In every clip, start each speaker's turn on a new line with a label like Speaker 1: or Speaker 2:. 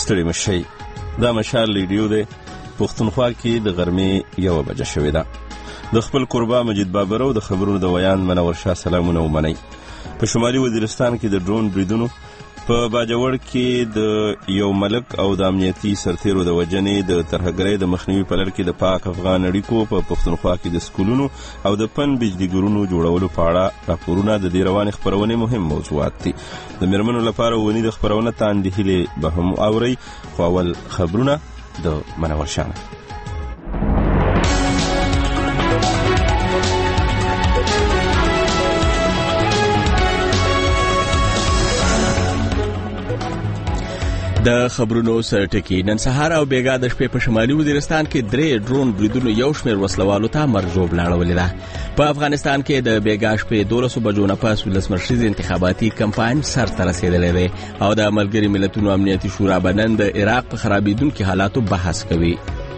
Speaker 1: ستړي مشئ. دا مشال ریډیو دی. پښتونخوا کې د غرمې 1 بجه شوې ده. د خپل قربا مجید بابرو د خبرونو د ویان منور شاه سلامونه ومنئ. په شمالي وزیرستان کې د ډرون بریدونو، په باجوړ کې د یو ملک او د امنیتي سرتیرو د وجنې د ترهګرۍ د مخنیوي په لړ کې د پاک افغان اړیکو په پښتونخوا کې د سکولونو او د پن بجلیګرونو جوړولو په اړه راپورونه د دې روانې خپرونې مهم موضوعات دي. د میرمنو لپاره ونې د خپرونه تاندې هیلې به هم اورئ. خو اول خبرونه د منور شاه. د خبرونو سرټکی. نن سهار او بیګا د شپې په شمالي وزیرستان کې 3 ډرون بریدونو یو شمېر وسلوالو ته مرجوب لاړولې ده. په افغانستان کې د بیګا شپې 12 بجو نه پس ولسمشریز انتخاباتي کمپاین سر ته رسیدلی دی او د ملګري ملتونو امنیتي شورا بنن د عراق په خرابېدونکو حالاتو بحث کوي.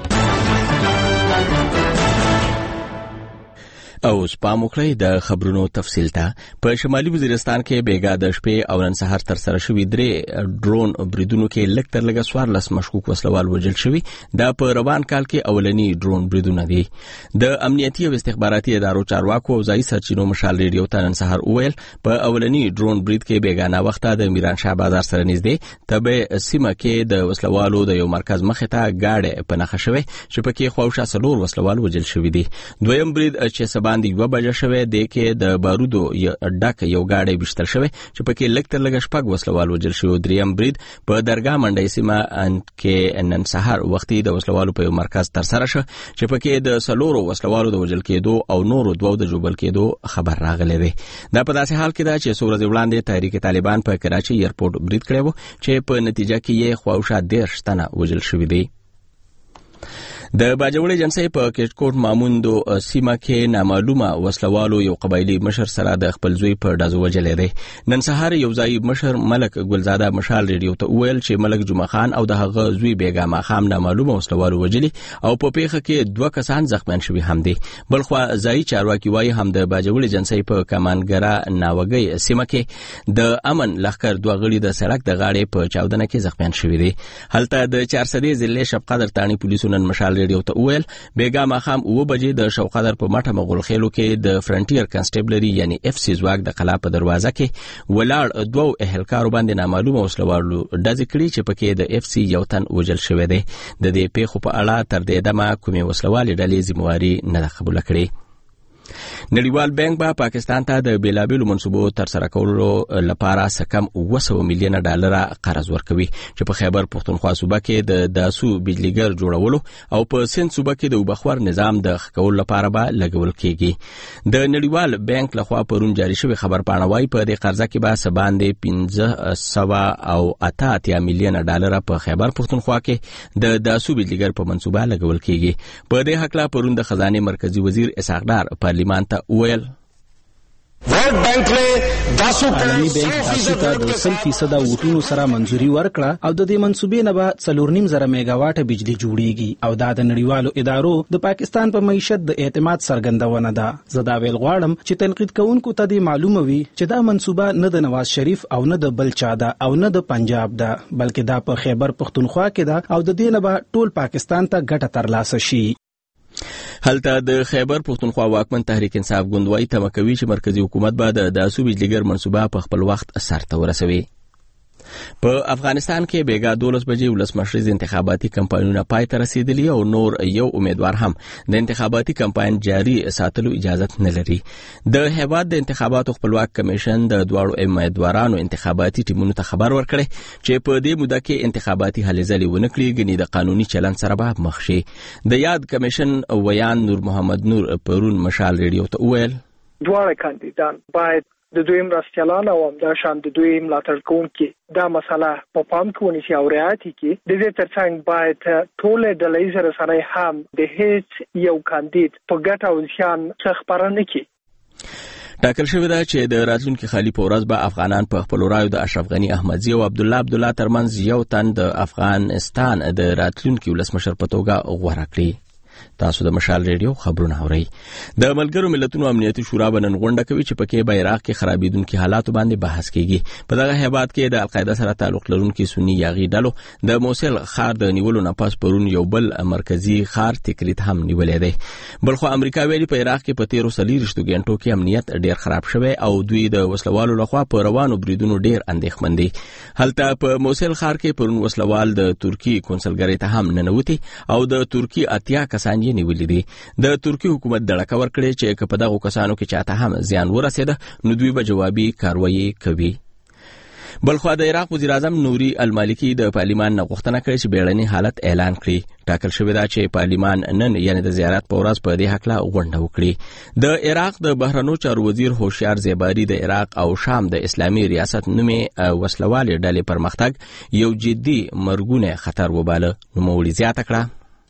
Speaker 1: او سپام وکړئ د خبرونو تفصیل ته. په شمالي وزیرستان کې بیګا د شپې او نن سهار تر سره شوي 3 ډرون بریدونو کې لږ تر لږه 14 مشکوک وسلوال وژل شوي. دا په روان کال کې اولنی ډرون بریدونه دي. د امنیتي او استخباراتي ادارو چارواکو او ځایي سرچینو مشال ریډیو ته نن سهار وویل په اولنی ډرون برید کې بیګانه وخته د میران شاه بازار سره نږدې تبه سیمه کې د وسلوالو د یو مرکز مخې ته گاډي په نښه شوی چې پکې خواوشا 4 وسلوال وژل شوي دي. دویم برید چې باندې 1 بجه شوه د کې د بارودو ډک یو گاډي بشتل شوه چې پکې لږ تر لږه شپږ وسلوال وژل شو. دریم برید په درګاه منډي سیمه کې نن سهار وختي د وسلوالو په یو مرکز تر سره شو چې پکې د 4 وسلوالو د وژل کېدو او نورو 2 د جوړل کېدو خبر راغلی دی. دا په داسې حال کې ده چې څو ورځې وړاندې تحریک طالبان په کراچي ایرپورټ برید کړی و چې په نتیجه کې یې خواوشا 10 تنه وژل شوي دي. د باجوړ ایجنسی په کټکوټ ماموندو سیمه کې نامعلومه وسلوالو یو قبایلی مشر سره د خپل زوی په ډازو وجلې دی. نن سهار یو ځای مشر ملک ګلزاده مشال ریډیو ته ویل چې ملک جمعه خان او دغه زوی بیګا ماخام نامعلومه وسلوالو وجلي او په پیښه کې 2 کسان زخمیان شوي هم دي. بلخو ځای چارواکي وایي هم د باجوړ ایجنسی په کمانګرا ناوګي سیمه کې د امن لخر 2 غړي د سړک د غاړې په چاودنه کې زخمیان شوي دي. هلته د 400 ضلع شفقدر تانی پولیسو نن مشال ریډیو ته ویل بیګا ماخام 9 بجې د شوقدر په مټه مغول خېلو کې د فرنټیر کنسټیبلری یعنی اف سی ځواک د قلا په دروازه کې ولاړ 2 اهلکارو باندې نامعلومه وسلوالو ډزې کړي چې پکې د اف سی یو تن وژل شوی دی. د دې پیښو په اړه تر دې دمه کومې وسلوالې ډلې ذمہواري نه قبول کړي. نړیوال بانک به پاکستان ته د بیلابیلو منصوبو تر سره کولو لپاره سکم 200 میلیون ډالر قرض ورکوي چې په خیبر پښتونخوا صوبه کې د داسو بجلیګر جوړولو او په سند صوبه کې د وبخور نظام د خکول لپاره به لګول کېږي. د نړیوال بانک لخوا پرون جاری شوی خبر پاڼوي په دې قرضه کې به سباندې 1588 میلیون ډالر په خیبر پښتونخوا کې د داسو بجلیګر په منصوبه لګول کېږي. په دې حق لا پرون د خزانه مرکزی وزیر اسحاق ډار پارلیمان ته ویل
Speaker 2: ورلد بانک له داسو عالمي بانک تاسو ته د 100% وټونو سره منځوري ورکړه او د دې منصوبې نه به 4.5 میگاواټ بجلی جوړیږي او دا د نړیوالو ادارو د پاکستان په معیشت د اعتماد څرګندونه ده. زه دا ویل غواړم چې تنقید کوونکو ته د معلومه وي چې دا منصوبه نه د نواز شریف او نه د بل چا ده او نه د پنجاب ده بلکې دا په خیبر پښتونخوا کې ده او د دې نه به ټول پاکستان ته ګټه ترلاسه شي.
Speaker 1: هلته د خیبر پښتونخوا واکمن تحریک انصاف ګوندوای تمکوي چې مرکزی حکومت به د داسو بجلیګر منصوبه په خپل وخت سر ته ورسوي. په افغانستان کې بیګا 12 بجې ولسمشریز انتخاباتي کمپاینونه پای ته رسیدلی او نور یو امیدوار هم د انتخاباتي کمپاین جاری ساتلو اجازه نه لري. د هیواد د انتخاباتو خپلواک کمیشن د دوړو امیدوارانو انتخاباتي ټیمونو ته خبر ورکړي چې په دې موده کې انتخاباتي هلې ځلې ونه کړي غني د قانوني چلن سره به مخ شي. د یاد کمیشن ویان نور محمد نور پرون مشال ریډیو ته ویل
Speaker 3: دواړه کاندیدان باید د دوی مرستیالان او همداشان د دوی ملاتړ کوونکي دا مسله په پام کې ونیسي او رعایت کړي. د دې ترڅنګ باید ټول ډلهییز رسنۍ هم د هیڅ یو کاندید په ګټه او زیان څخه خبرونه کړي.
Speaker 1: ټاکل شوی دی چې د راتلونکي خالي په ورځ به افغانان په خپل رایو د اشرف غنی احمدزي او عبدالله ترمنځ یو تن د افغانستان د راتلونکي ولسمشر په توګه غوړه کړي. تاسو د مشال ریډیو خبرونه اورئ. د ملګرو ملتونو امنیتي شورا بنن غونډه کوي چې پکې به عراق کې خرابېدونکو حالات باندې بحث کیږي. په دغه هیبات کې د القاعده سره تعلق لرونکو سنی یاغي ډلو د موصل ښار د نیولو نه پس پرون یو بل مرکزی ښار تکریت هم نیولې دی. بلخو امریکا ویلي په عراق کې په 13 غنټو کې امنیت ډیر خراب شوی او دوی د وسلوالو لخوا په روانو بریدونو ډیر اندېښمن دي. هلته په موصل ښار کې پرون وسلوال د ترکی کنسلګری ته هم ننوتي او د ترکی 80 کسان یې نیولې دي. د ترکی حکومت دړه ورکړي چې په دغه کسانو کې چاته هم زیان ورسېده نو دوی به جوابي کاروایی کوي. بلخو د عراق وزیر اعظم نوري المالکی د پارلیمان نه غوښتنه کړې چې بیړني حالت اعلان کړي. ټاکل شوی دا چې پارلیمان نن یعنی د زیارت په ورځ په دې حق لا غونډه وکړي. د عراق د بهرنیو چارو وزیر هوشیار زیباری د عراق او شام د اسلامي ریاست نومې وسلوالې ډلې پرمختګ یو جدي مرګونه خطر وباله. نوموړي زیاته کړه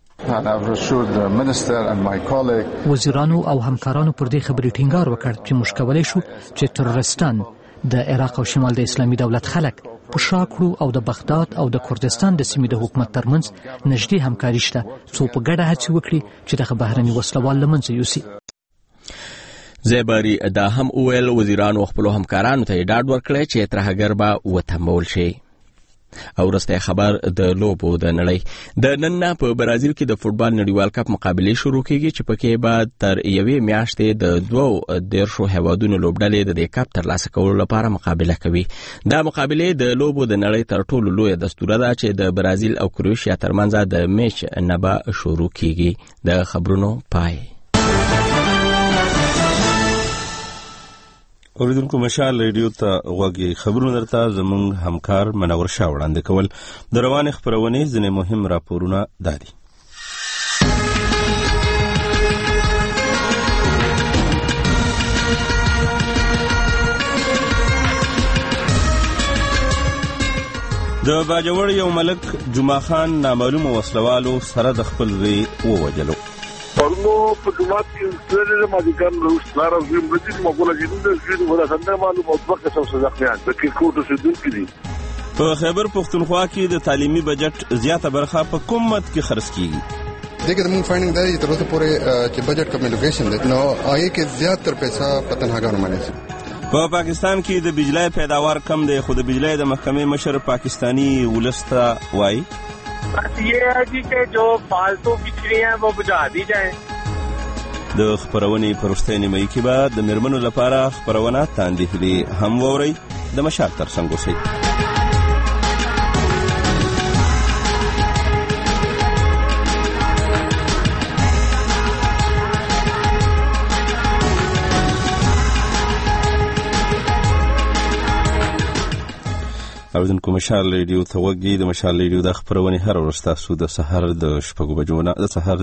Speaker 4: وزیرانو او همکارانو پر دې خبرې ټینګار وکړ چې موږ کولی شو چې تروریستان د عراق او شمال د اسلامي دولت خلک په شا کړو او د بغداد او د کردستان د سیمې د حکومت ترمنځ نږدې همکاري شته څو په ګډه هڅې وکړي چې دغه بهرني وسلوال له منځه یوسي.
Speaker 1: زیباری دا هم وویل وزیرانو خپلو همکارانو ته ډاډ ورکړی چې ترهګر به وتمول شي. او وروسته خبر د لوبو د نړۍ د نن نه په برازیل کې د فوتبال نړیوال کپ مقابلې شروع کیږي چې پکې به تر یوې میاشتې د 2 هیوادونو لوبډلې د دې کپ ترلاسه کولو لپاره مقابله کوي. دا مقابلې د لوبو د نړۍ تر ټولو لوی دستوره ده چې د برازیل او کروشیا ترمنځ د میچ نه به شروع کیږي. د خبرونو پای.
Speaker 5: اوریدونکو مشال ریډیو ته غوږی خبرونه درته زموږ همکار منور شاه وړاندې کول. د روان خبرونې ځینې مهم راپورونه دادي. د باجوړ یو ملک جمعه خان نامعلوم وسلوالو سره د خپل زوی ووجلو.
Speaker 6: پرونو په جماعت کې سره ماجیکان روسلار او زم بدی مقوله جديده چې ولا څنګه معلومه او څه څه ځخیان د کیکوټو سدونکو دي.
Speaker 5: په خیبر پختونخوا کې د تعلیمي بجټ زیاته برخه په کوم مد کې خرڅ کیږي.
Speaker 7: دغه موږ فایندینګ دی تر اوسه پورې چې بجټ کمیونیکیشن دی نو آی کې زیاتره پیسې پتنهګانو باندې.
Speaker 5: په پاکستان کې د بجلی پیداوار کم دی خو د بجلی د محکمې مشر پاکستانی ولستا وایي
Speaker 8: بس یہ ہے جی کہ جو فالتو بجلی ہیں وہ بجھا دی جائیں.
Speaker 5: د خبرونې پرسته نیمه کې بعد د مرمنو لپاره خبرونه تاندې هم ووري د مشال تر څنګه شي. اوریدونکو مشال ریډیو ته وګورئ. د مشال ریډیو د خبرونه هر ورځ تاسو د سحر د 6 بجو نه د سحر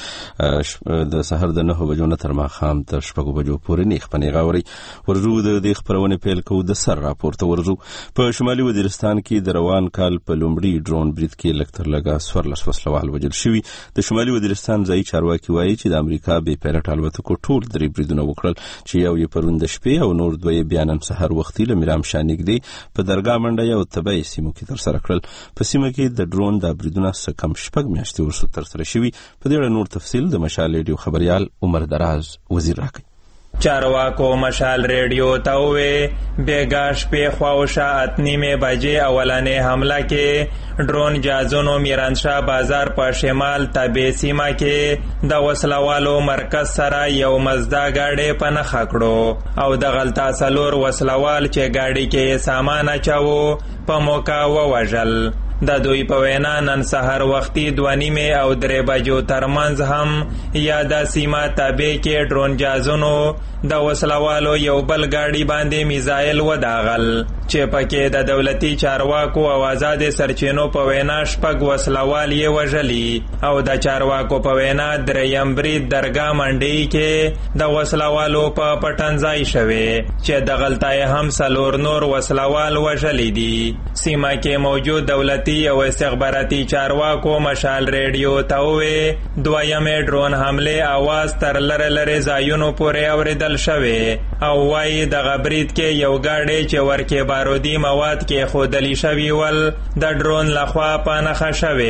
Speaker 5: د 9 بجو نه تر ماښام تر 6 بجو پورې نه خپنې غاوري ورزو د دې خبرونه پیل کو د سر راپورته ورزو. په شمالي وزیرستان کې د روان کال په لومړي ډرون برید کې لکتر لګا سورلس وسلوال وجل شوی. د شمالي وزیرستان ځای چارواکي وایي چې د امریکا به پیلټ الوتکو ټول درې بریدونه وکړل چې یو یې پرون د شپې او نور دوی بیانن سحر وختي له میرام شانګدي په درګا منډه تبعی سیمو کې تر سره کړل. په سیمه کې د ډرون د بریدونه کم شپږ میاشتې وروسته تر سره شوي. په دې اړه نور تفصیل د مشال ریډیو خبريال عمر دراز وزیر راکړي.
Speaker 9: چارواکو مشال ریډیو ته وې بیګاش په خواوشا اتنیمه بجې اولانې حمله کې ډرون جازونو میرانشاه بازار په شمال تبع سیمه کې د وسلوالو مرکز سره یو مزدا گاډي په نخ کړو او د غلطا سلور وسلوال چې گاډي کې سامان اچاوو په موقع ووژل. د دوی په وینا نن سحر وختي 2:30 او 3 بجو ترمنځ هم یا د سیمه تابع کې ډرون جازونو د وسلوالو یو بل گاډي باندې میزایل وداغل چې پکې د دولتي چارواکو او آزاد سرچینو په وینا شپږ وسلوال یې وژلي او د چارواکو په وینا دریم برید درګا منډي کې د وسلوالو په پټنځای شوی چې د غلطای هم سلور نور وسلوال وژلي دي. سیمه کې موجود دولتي او استخباراتي چارواکو مشال ریډیو ته وې دویمه ډرون حمله आवाज تر لره ځایونو پورې اوریدل شوی او وايي د غبرید کې یو گاډي چې ورکه بارودي مواد کې خودلی شوی ول د ډرون لخوا په نخښه شوی.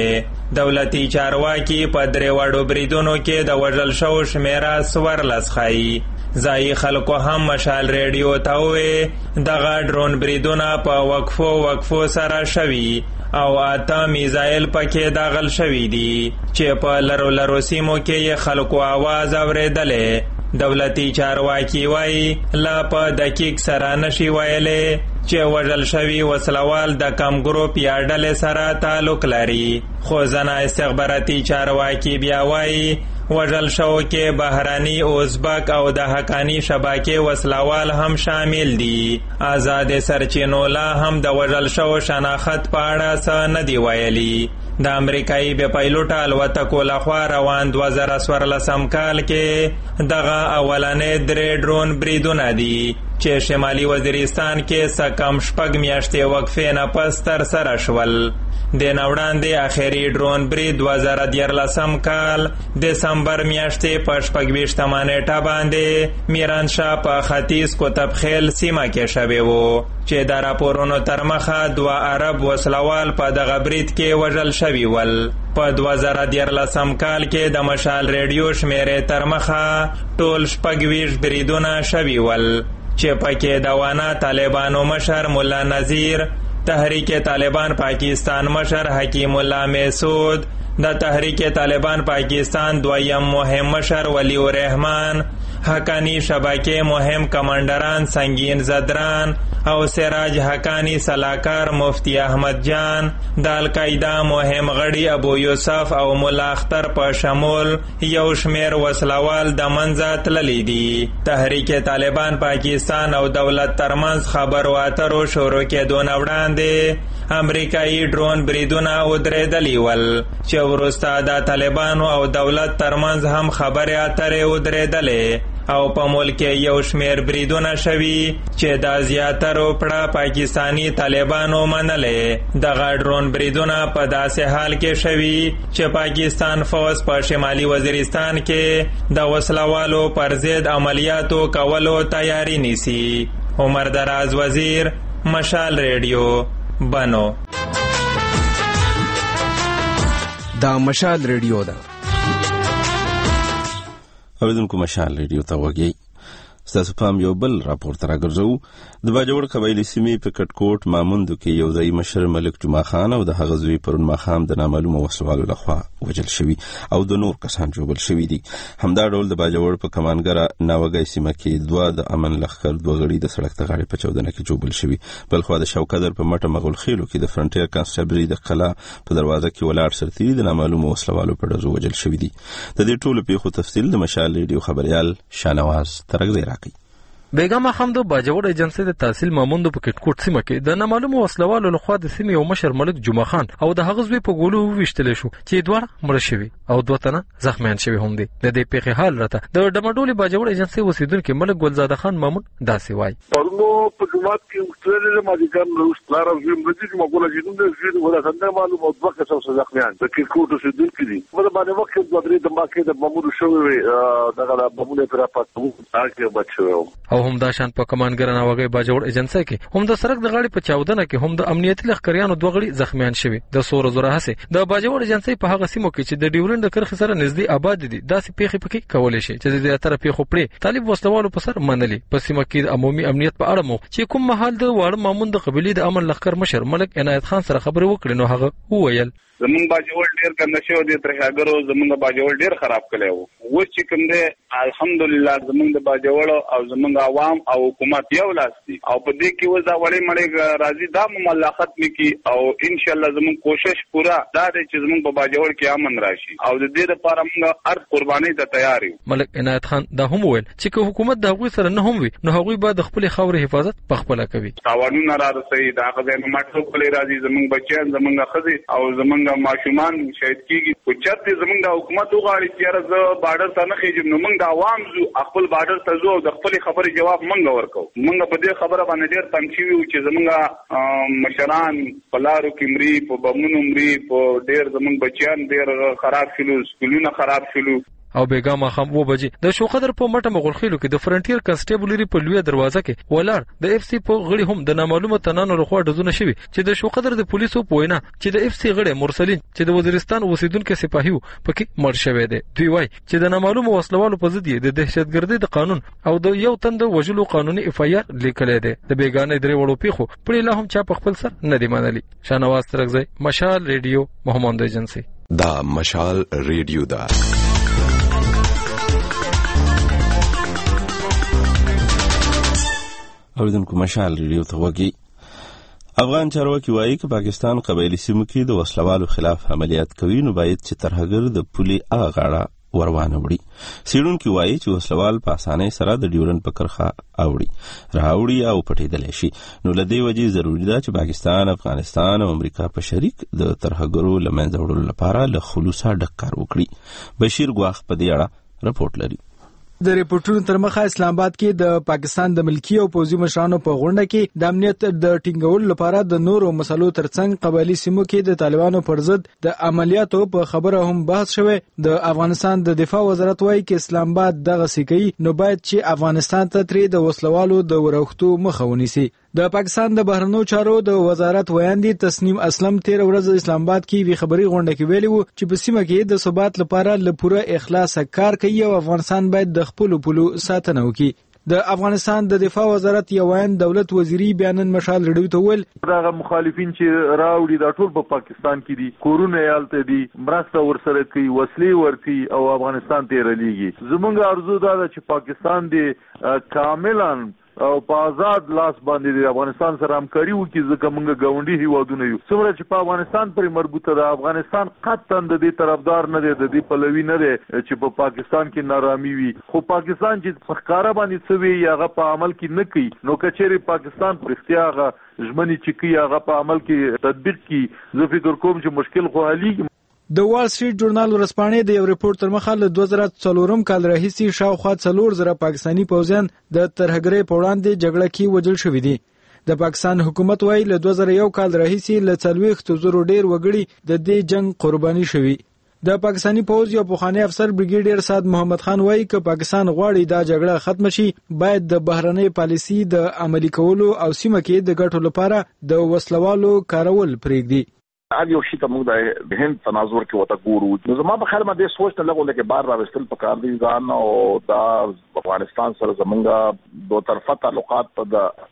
Speaker 9: دولتي چارواکي په درې وړو بریدونو کې د وژل شوو شمیره 14 ښایي. ځایي خلکو هم مشال ریډیو ته وویل دغه ډرون بریدونه په وقفو سره شوي او 8 میزایل پکې داخل شوي دي چې په لرو سیمو کې یې خلکو आवाज اورېدلې. دولتي چارواکي وایي لا په دقیق سره نشي ویلې چې وژل شوي وسلوال د کم ګروپ یا ډلې سره تعلق لري، خو ځنه استخباراتي چارواکي بیا وایي وژل شوو کې بهراني ازبک او د حقانی شبکې وسلوال هم شامل دي. آزاد سرچینو لا هم د وژل شوو شناخت په اړه څه نه دي ویلي. د امریکایي بې پایلوټه الوتکو لخوا روان 2014 کال کې دغه اولنې 3 ډرون بریدونه دي چې شمالي وزیرستان کې څه کم 6 میاشتې وقفې نه پس ترسره شول. د نوړاندې اخیری ډرون برید 2014 کال دسمبر میاشتې په 26 نیټه باندې میرانشاه په ختیځ قطب خیل سیمه کې شوی و چې د راپورونو تر مخه 2 عرب وسلوال په دغه برید کې وژل شوي ول. په 2014 کال کې د مشال ریډیو شمیرې تر مخه ټول 26 بریدونه شوي ول چې پکې د وانا طالبانو مشر مولا نذیر، تحریک طالبان پاکستان مشر حکیم الله محسود، د تحریک طالبان پاکستان دویم مهم مشر ولی الرحمن، حقانی شبکه مهم کمانډران سنگین زدران او سراج حقانی سلاکار مفتی احمد جان، د القاعده مهم غړي ابو یوسف او مولا اختر په شمول یو شمیر وسلوال د منځه تللی دي. تحریک طالبان پاکستان او دولت ترمنځ خبرو اترو شروع کېدو نه وړاندې امریکایي ډرون بریدونه ودرېدلي ول چې وروسته د طالبانو او دولت ترمنځ هم خبرې اترې ودرېدلې او په ملک یو شمیر بریدونه شوي چې د زیاترو پړه پاکستانی طالبانو منلې. دغه ډرون بریدونه په داسې حال کې شوي چې پاکستان فوج په شمالي وزیرستان کې د وسلوالو پر ضد عملیاتو کولو تیاری نیسي. عمر دراز وزیر، مشال ریډیو، بنو.
Speaker 10: دا مشال ریډیو ده.
Speaker 5: اوریدونکو مشال ریډیو ته وګورئ. ستاسو پام یو بل راپور ته راګرځو. د باجوړ قبایلي سیمې په کټکوټ ماموندو کې یو ځای مشر ملک جمعه خان او د هغه زوی پرون ماښام د نامعلومو وسلوالو لخوا وژل شوي او د نور کسان ژوبل شوي دي. همدا ډول د باجوړ په کمانګره ناوګی سیمه کې 2 د امن لښکر 2 غړي د سړک ته غاړې په چاودنه کې ژوبل شوي. بلخوا د شوکدر په مټه مغول خیلو کې د فرنټیر کانسټابلري د قلا په دروازه کې ولاړ سرتیري د نامعلومو وسلوالو په ډزو وژل شوي دي. د دې ټولو پیښو تفصیل د مشال ریډیو خبريال شانواز ترغدي راکړي.
Speaker 11: بیگم هم د باجوړ ایجنسی د تحصیل ماموندو په کټکوټ سیمه کې د نامعلومو وسلوالو لخوا د سیمې یو مشر ملک جمعه خان او د هغه زوی په ګولو وویشتل شو چې دوه مړه شوي او 2 تنه زخمیان شوي هم دي. د دې پیښې حال راته د ډمډولي باجوړ ایجنسی اوسیدونکو ملک ګلزاده خان مامون داسې وایي.
Speaker 6: پرنو په جماعت کې مستقله ماجیکان روستلار او زم د دې مګوله چې د زوی ولا څنګه معلومه او دوه کسان زخمیان د کټکوټ اوسیدونکو دي. په باندې وخت د درې د ماکه د مامور شوی دغه بمونه پر پاتو هغه بچو
Speaker 11: او هم دا شان په کمانګر ناوګي باجوړ ایجنسی کې هم د سرک د غاړي په چاودنه کې هم د امنیتي لخکریانو 2 غړي زخمیان شوي. د سور زوره هسه د باجوړ ایجنسی په هغه سیمو کې چې د ډیورند کرخ سره نږدې آباد دي داسې پیښې پکې کولې شي چې د زیاتره پیښو پړې طالب وسلوالو په سر منلي. په سیمه کې د عمومي امنیت په اړه مو چې کوم محل د واړه ماموند قبيله د امن لخر مشر ملک عنایت خان سره خبرې وکړې نو هغه وویل
Speaker 12: زمونږ باجوړ ډیر کنده شو دي ترهاګرو زمونږ باجوړ ډیر خراب کړي وو. و چې کوم دې الحمدلله زمونږ د باجوړ او زمونږ عوام او حکومت یو لاس دي او په دې کې وځه وړي مړي راځي دا مملکت نکي او ان شاء الله زمونږ کوشش پورا دا دی چې زمونږ په باجوړ کې امن راشي او د دې لپاره موږ هر قرباني ته تیار یو.
Speaker 11: ملک عنایت خان دا هم ویل چې حکومت د هغوی سره نه هم وي نو هغوی به د خپل خاور حفاظت په خپل کوي.
Speaker 12: تاوانونه را رسي دا غځه نه ماټو کولې راځي زمونږ بچیان زمونږ خزي او زمونږ ماشومان شاید کیږي. خو چرته زمونږ د حکومت وغواړي چې راځه بارډر ته نه خېږم نو موږ د عوام زو خپل بارډر ته زو او د خپل خبرې جواب موږ ورکو. موږ په دې خبره باندې ډېر تنګ شوي چې زمونږ مشران په لارو کې مري په بمونو مري په ډېر زمونږ بچیان ډېر خراب شلو سکولونه خراب شلو.
Speaker 11: او بیګا ماخام 2 بجې د شوقدر په مټه مغولخیلو کې د فرنټیر کنسټیبلری په لوی دروازه کې ولر د اف سی په غړي هم د نامعلومه تنانو لخوا ډزونه شوي چې د شوقدر د پولیسو په وینا چې د اف سی غړي مرسلین چې د وزیرستان اوسیدونکو سپاهي پکې مړ شوی دی. دوی وایي چې د نامعلومه وسلوالو په ضد د دهشتګردۍ د قانون او د یو تند وژلو قانوني اف آی آر لیکل دی. د بیګانې درې وړو پیښو په لا هم چا په خپل سر نه دی منلي. شانواز ترغزی، مشال ریډیو، محمد ایجنسی.
Speaker 13: دا مشال ریډیو دا
Speaker 5: اوریدونکو مشال ریډیو ته وګورئ. افغان چارواکي وایي چې پاکستان قبایلی سیمو کې د وسلوالو خلاف عملیات کوي نو باید چې ترهګر د پولې هغه غاړه وروانه وړي. څېړونکي وایي چې وسلوال په اسانۍ سره د ډیورنډ په کرښه راوړي او پټېدلی شي. نو له دې وجې ضروري ده چې پاکستان، افغانستان او امریکا په شریک د ترهګرو له منځه وړلو لپاره له خلوصه ډک کار وکړي. بشیر ګواخ په دې اړه رپورټ لري.
Speaker 2: د ریپورټونو تر مخه اسلام آباد کې د پاکستان د ملکی او پوځي مشرانو په غونډه کې د امنیت د ټینګولو لپاره د نورو مسلو ترڅنګ قبایلی سیمو کې د طالبانو پر ضد د عملیاتو په خبره هم بحث شوه. د افغانستان د دفاع وزارت وایي چې اسلام آباد دغه سکی نو باید چې افغانستان ته ترې د وسلوالو د ورختو مخه ونیسي. د پاکستان د بهرنیو چارو د وزارت ویاندې تسنیم اسلم 13 ورځې اسلام آباد کې وی خبري غونډه کې ویلي وو چې په سیمه کې د ثبات لپاره له پوره اخلاص کار کوي او افغانستان باید د خپل پولو ساتنه وکړي. د افغانستان د دفاع وزارت یوان دولت وزیری بیانن مشال ریډیو ته ویل
Speaker 14: دا مخالفین چې راوړي دا ټول په پاکستان کې دي، کورونه یالته دي، مرسته ورسره کوي، وسلې ورکوي او افغانستان ته رلیږي. زمونږ ارزو دا ده چې پاکستان دې کاملاً او په آزاد لاس باندې د افغانستان سره همکاري وکړي ځکه موږ ګاونډي هیوادونه یو. څومره چې په افغانستان پرې مربوطه ده، افغانستان قطعاً د دې طرفدار نه دی، د دې پلوي نه دی چې په پاکستان کې نارامي وي. خو پاکستان چې په ښکاره باندې څه وي هغه په عمل کې نه کوي، نو که چېرې پاکستان په رښتیا هغه ژمنې چې کوي هغه په عمل کې تطبیق کړي، زه فکر کوم چې مشکل خو حلېږي.
Speaker 2: د وال سټریټ ژورنال ورځپاڼې د یو ریپورت تر مخه له 2004 کال راهیسې شاوخوا 4,000 پاکستانی پوځیان د ترهګرۍ په وړاندې جګړه کې وژل شوي دي. د پاکستان حکومت وايي له 2001 کال راهیسې له 40,000 ډیر وګړي د دې جنگ قرباني شوي. د پاکستانی پوځ یو پخوانی افسر بریګیډیر سعد محمد خان وايي چې پاکستان غواړي دا جګړه ختم شي، باید د بهرنۍ پالیسي د عملي کولو او سیمه کې د ګټو لپاره د وسلوالو کارول پرېږدي.
Speaker 15: هغه یو شی ته موږ د هند تناظر کې وته ګورو. نو زما په خیال باندې سوچ نه لګول کې بار راوستل پکار دي ځان او دا افغانستان سره زمونږه دوه طرفه تعلقات په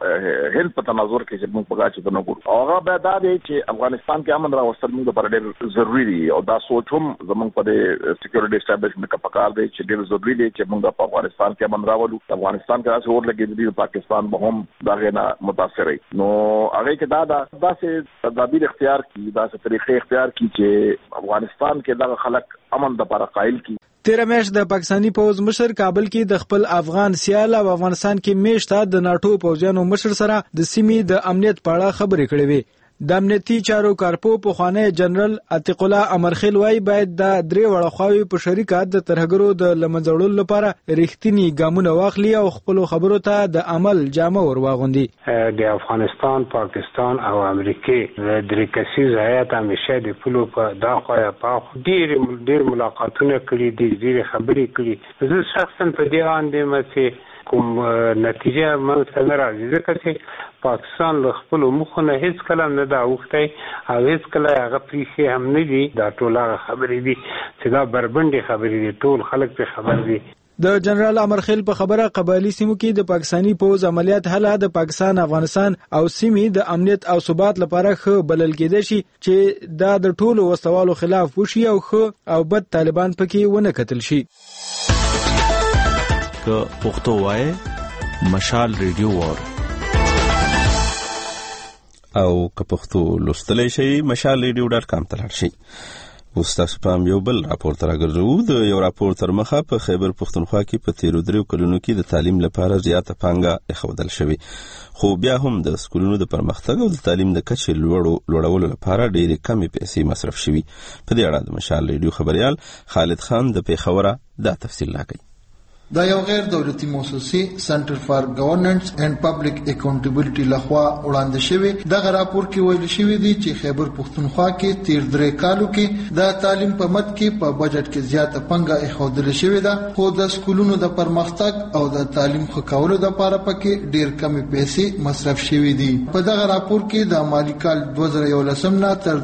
Speaker 15: د هند په تناظر کې چې موږ پکار چې نه ګورو. هغه به دا دی چې افغانستان کې امن راوستل موږ لپاره ډېر ضروری دي او دا سوچ هم زمونږ په د سکیورټي اسټابلیشمنت کې پکار دی چې ډېر ضروری دي چې موږ په افغانستان کې امن راولو. افغانستان کې تاسو ورلګي دي پاکستان به هم دا غنا متاثر وي. نو هغه کې دا سه تدابیر اختیار کی دا سه طریقې اختیار کی چې افغانستان کې دغه خلک امن د لپاره قائل کی.
Speaker 2: 13 میاشت د پاکستانی پوز مشر کابل کې د خپل افغان سیال او افغانستان کې میشته د ناتو پوځیانو مشر سره د سیمې د امنیت په اړه خبرې کړې وې. د امنیتي چارو کارپو پخوانی جنرال عتیق الله امرخیل وايي باید د درې وړه خواوی په شریکت د ترهګرو د لمنځوړلو لپاره رښتینی ګامونه واخلي او خپل خبرو ته د عمل جامه ور واغوندي.
Speaker 16: د افغانستان، پاکستان او امریکای د درې کسیز هیئت همیشه د پلو په داخله په ډیر ملاقاتونه کړي دي، ډیر خبرې کړي. زه شخصا په دې اندېم چې کوم نتیجه موږ ته نه راځي ځکه چې پاکستان له خپل مخونه هیڅ کله نه دا وخته او هیڅ کله هغه پریخي هم نه دي. دا ټول خبرې دي چې دا بربندي خبرې دي، ټول خلک په خبر دي.
Speaker 2: د جنرال امرخیل په خبره قبایلی سیمو کې د پاکستانی پوز عملیات هله د پاکستان، افغانستان او سیمې د امنیت او ثبات لپاره ښه بلل کېدای شي چې دا د ټولو وسوالو خلاف وشي او ښه او بد طالبان پکې ونه کتل شي.
Speaker 17: که پښتو وای مشال ریډیو وار
Speaker 5: او که پښتو لوستلی شي مشال.radio.com ته لاړ شئ. اوس تاسو په یو بل راپور ته راګرځو. د یو راپور تر مخه په خیبر پښتونخوا کې په 13 کلونو کې د تعلیم لپاره زیاته پانګه ایښودل شوې، خو بیا هم د سکولونو د پرمختګ او د تعلیم د کچې لوړولو لپاره ډېرې کمې پیسې مصرف شوي. په دې اړه د مشال ریډیو خبریال خالد خان د پیښوره دا تفصیل راکوي.
Speaker 18: دا یو غیر دولتي موسسه سنټر فار ګورننس اینڈ پبلک اکاونټیبিলিټي لخوا وړاندې شوی. دغه راپور کې ویل شوی دی چې خیبر پښتونخوا کې تیر 3 کالو کې د تعلیم په مد کې په بجټ کې زیاته پنګه اخودل شوی ده، خو د سکولونو د پرمختګ او د تعلیم ښه کولو لپاره پکې ډیر کمی پیسې مصرف شوی دي. په دغه راپور کې د مالی کال 2011 نه تر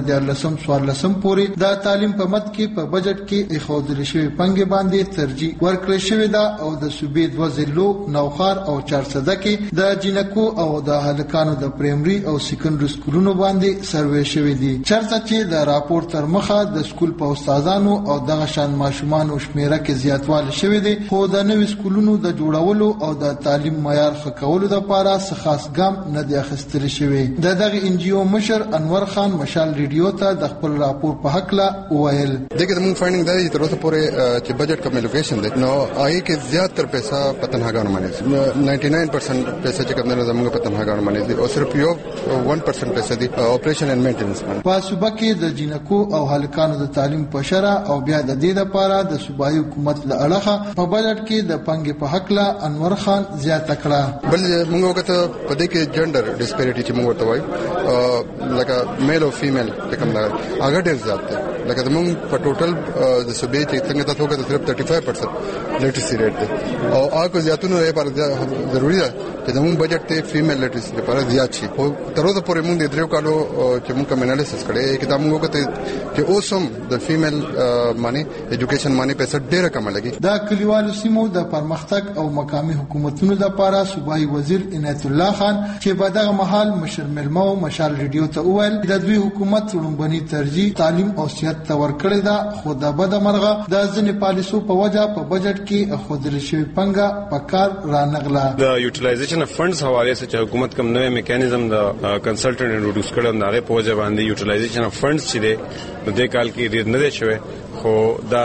Speaker 18: 2014 پورې د تعلیم په مد کې په بجټ کې اخودل شوی پنګه باندې ترجیح ورکړل شوی ده او د صوبې 2 ضلعو نوخار او 400 کې د جنکو او د هلکانو د پرایمري او سیکنډري سکولونو باندې سروې شوی دي. چرته چې د راپور تر مخه د سکول په استادانو او دغه شان ماشومان شمیره کې زیاتوالی شوی دی، خو د نوي سکولونو د جوړولو او د تعلیم معیار ښه کولو لپاره څه خاص ګام نه دی اخیستل شوی. دغه ان جی او مشر انور خان مشال ریډیو ته د خپل راپور په حق لا وویل.
Speaker 7: دغه موږ فایندینګ دا چې تر اوسه پورې چې بجټ کوم الوکیشن دی نو آی کې زیاتره پیسې په تنهاګانو باندې 99% پیسې چې کوم نه زموږ په تنهاګانو باندې دي او صرف یو 1% پیسې دي اپریشن اینڈ مینټیننس باندې. په صوبه کې د جنکو او هلکانو د تعلیم په شرع او بیا د دې لپاره د صوبایي حکومت له اړخه په بجټ کې د پنګې په حق لا انور خان زیاته کړه. بل موږ وکړه په دې کې جندر ډیسپیریټي چې موږ ورته وایو لکه میل او فیمیل کوم دا هغه ډیر زیات دی. لکه موږ په ټوټل د صوبې کې څنګه تاسو وګورئ صرف 35% لیټریسي ریټ دی او هغه زیاتونه لپاره ضروری ده چې موږ بجټ ته فیمیل لیټریسي لپاره زیات شي. او تر اوسه پورې موږ د 3 کالو چې موږ کوم انالیسس کړی کې دا موږ وکړه چې اوسم د فیمیل مانی ایجوکیشن مانی پیسې ډیره کم لګي. دا کلیوالو سیمو د پرمختګ او مقامی حکومتونو لپاره صوبایي وزیر عنایت الله خان چې په دغه محل مشر ملمو مشال ریډیو ته وویل د دوی حکومت لومبني ترجیح تعلیم او صحت ته ورکړی دا، خو د بد مرغه د ځینې پالیسو په وجه په بجټ کې خودل شوی پنګه په کار رانغله.
Speaker 19: د یوټیلایزیشن اف فندز حواله سره چې حکومت کوم نوې میکانیزم د کنسلټنټ انټروډوس کړو ناره په وجه باندې یوټیلایزیشن اف فندز چې د دې کال کې ډیر نه دی شوی، خو دا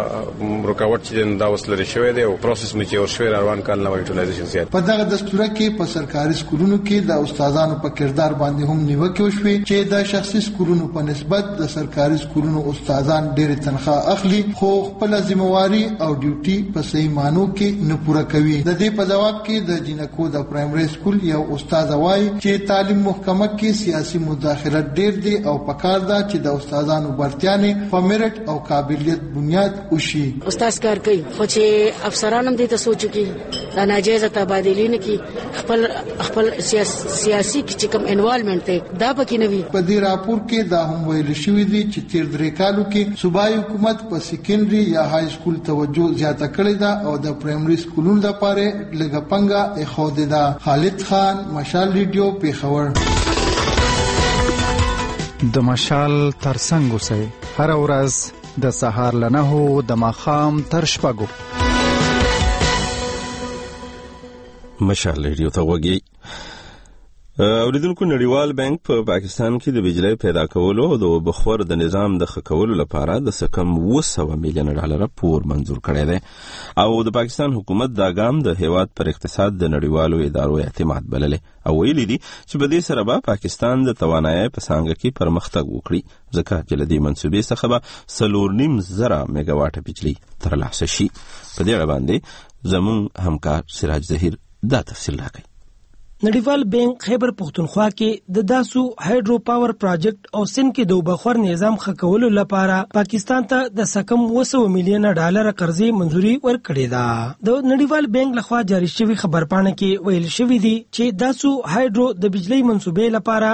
Speaker 19: رکاوټ چې دا وسلره شوی دی او پروسس می چې اور شوی روان کال نه یوټیلایزیشن زیات. په دغه
Speaker 18: دستور کې په سرکاري سکولونو کې د استادانو په کردار باندې هم نیوکه وشوي چې د شخصي سکولونو په نسبت د سرکاري سکولونو استادان ډېر تنخواه اخلي، خو خپل ذمہواری او ډیوټي په صحیح مانو کې نه پوره کوي. د دې په جواب کې د جنکو د پرایمري سکول یو استاد وایي چې تعلیم محکمه کې سیاسي مداخلت ډېر دی او پکار ده چې د استادانو برتیانه په میرټ او قابلیت بنیاد وشي.
Speaker 20: استاد کار کوي خو چې افسرانو دې ته سوچو کې دا ناجایز تبادلې نه کې خپل سیاسي کې کوم انوالومنت دی دا پکې نه وي.
Speaker 18: په دې راپور کې دا هم ویل شوی دی چې تیر 3 کالو کې صوبایي حکومت په سیکنډري یا های سکول توجه زیاته کړې ده او د پرایمري سکولونو لپاره لږه پنګه اخوده ده. خالد خان مشال ریډیو پیښور.
Speaker 21: د مشال ترڅنګ اوسئ هر ورځ د سهار لنهو د ماخام تر شپږو.
Speaker 5: مشال ریډیو ته وګورئ. اوریدونکو نړیوال بانک په پاکستان کې د بجلی پیدا کولو او د بخور د نظام د ښه کولو لپاره د سکم 200 میلیون ډالر پور منزور کړی دی او د پاکستان حکومت دا ګام د هیواد پر اقتصاد د نړیوالو ادارو اعتماد بللی او ویلي دي چې په دې سره به پاکستان د توانایي په څانګه کې پرمختګ وکړي، ځکه چې له دې منصوبې څخه به 4.5 میگا واټه بجلی ترلاسه شي. په دې اړه باندې زموږ همکار سراج ظهیر دا تفصیل راکوي.
Speaker 22: نړیوال بانک خیبر پختونخوا کې د داسو هایډرو پاور پروجیکټ او سن کې د وبخور نظام ښه کولو لپاره پاکستان ته د سکم 200 میلیون ډالر قرضې منزوري ورکړې ده. د نړیوال بانک لخوا جاری شوی خبرپاڼه کې ویل شوی دی چې داسو هایډرو د بجلی منصوبې لپاره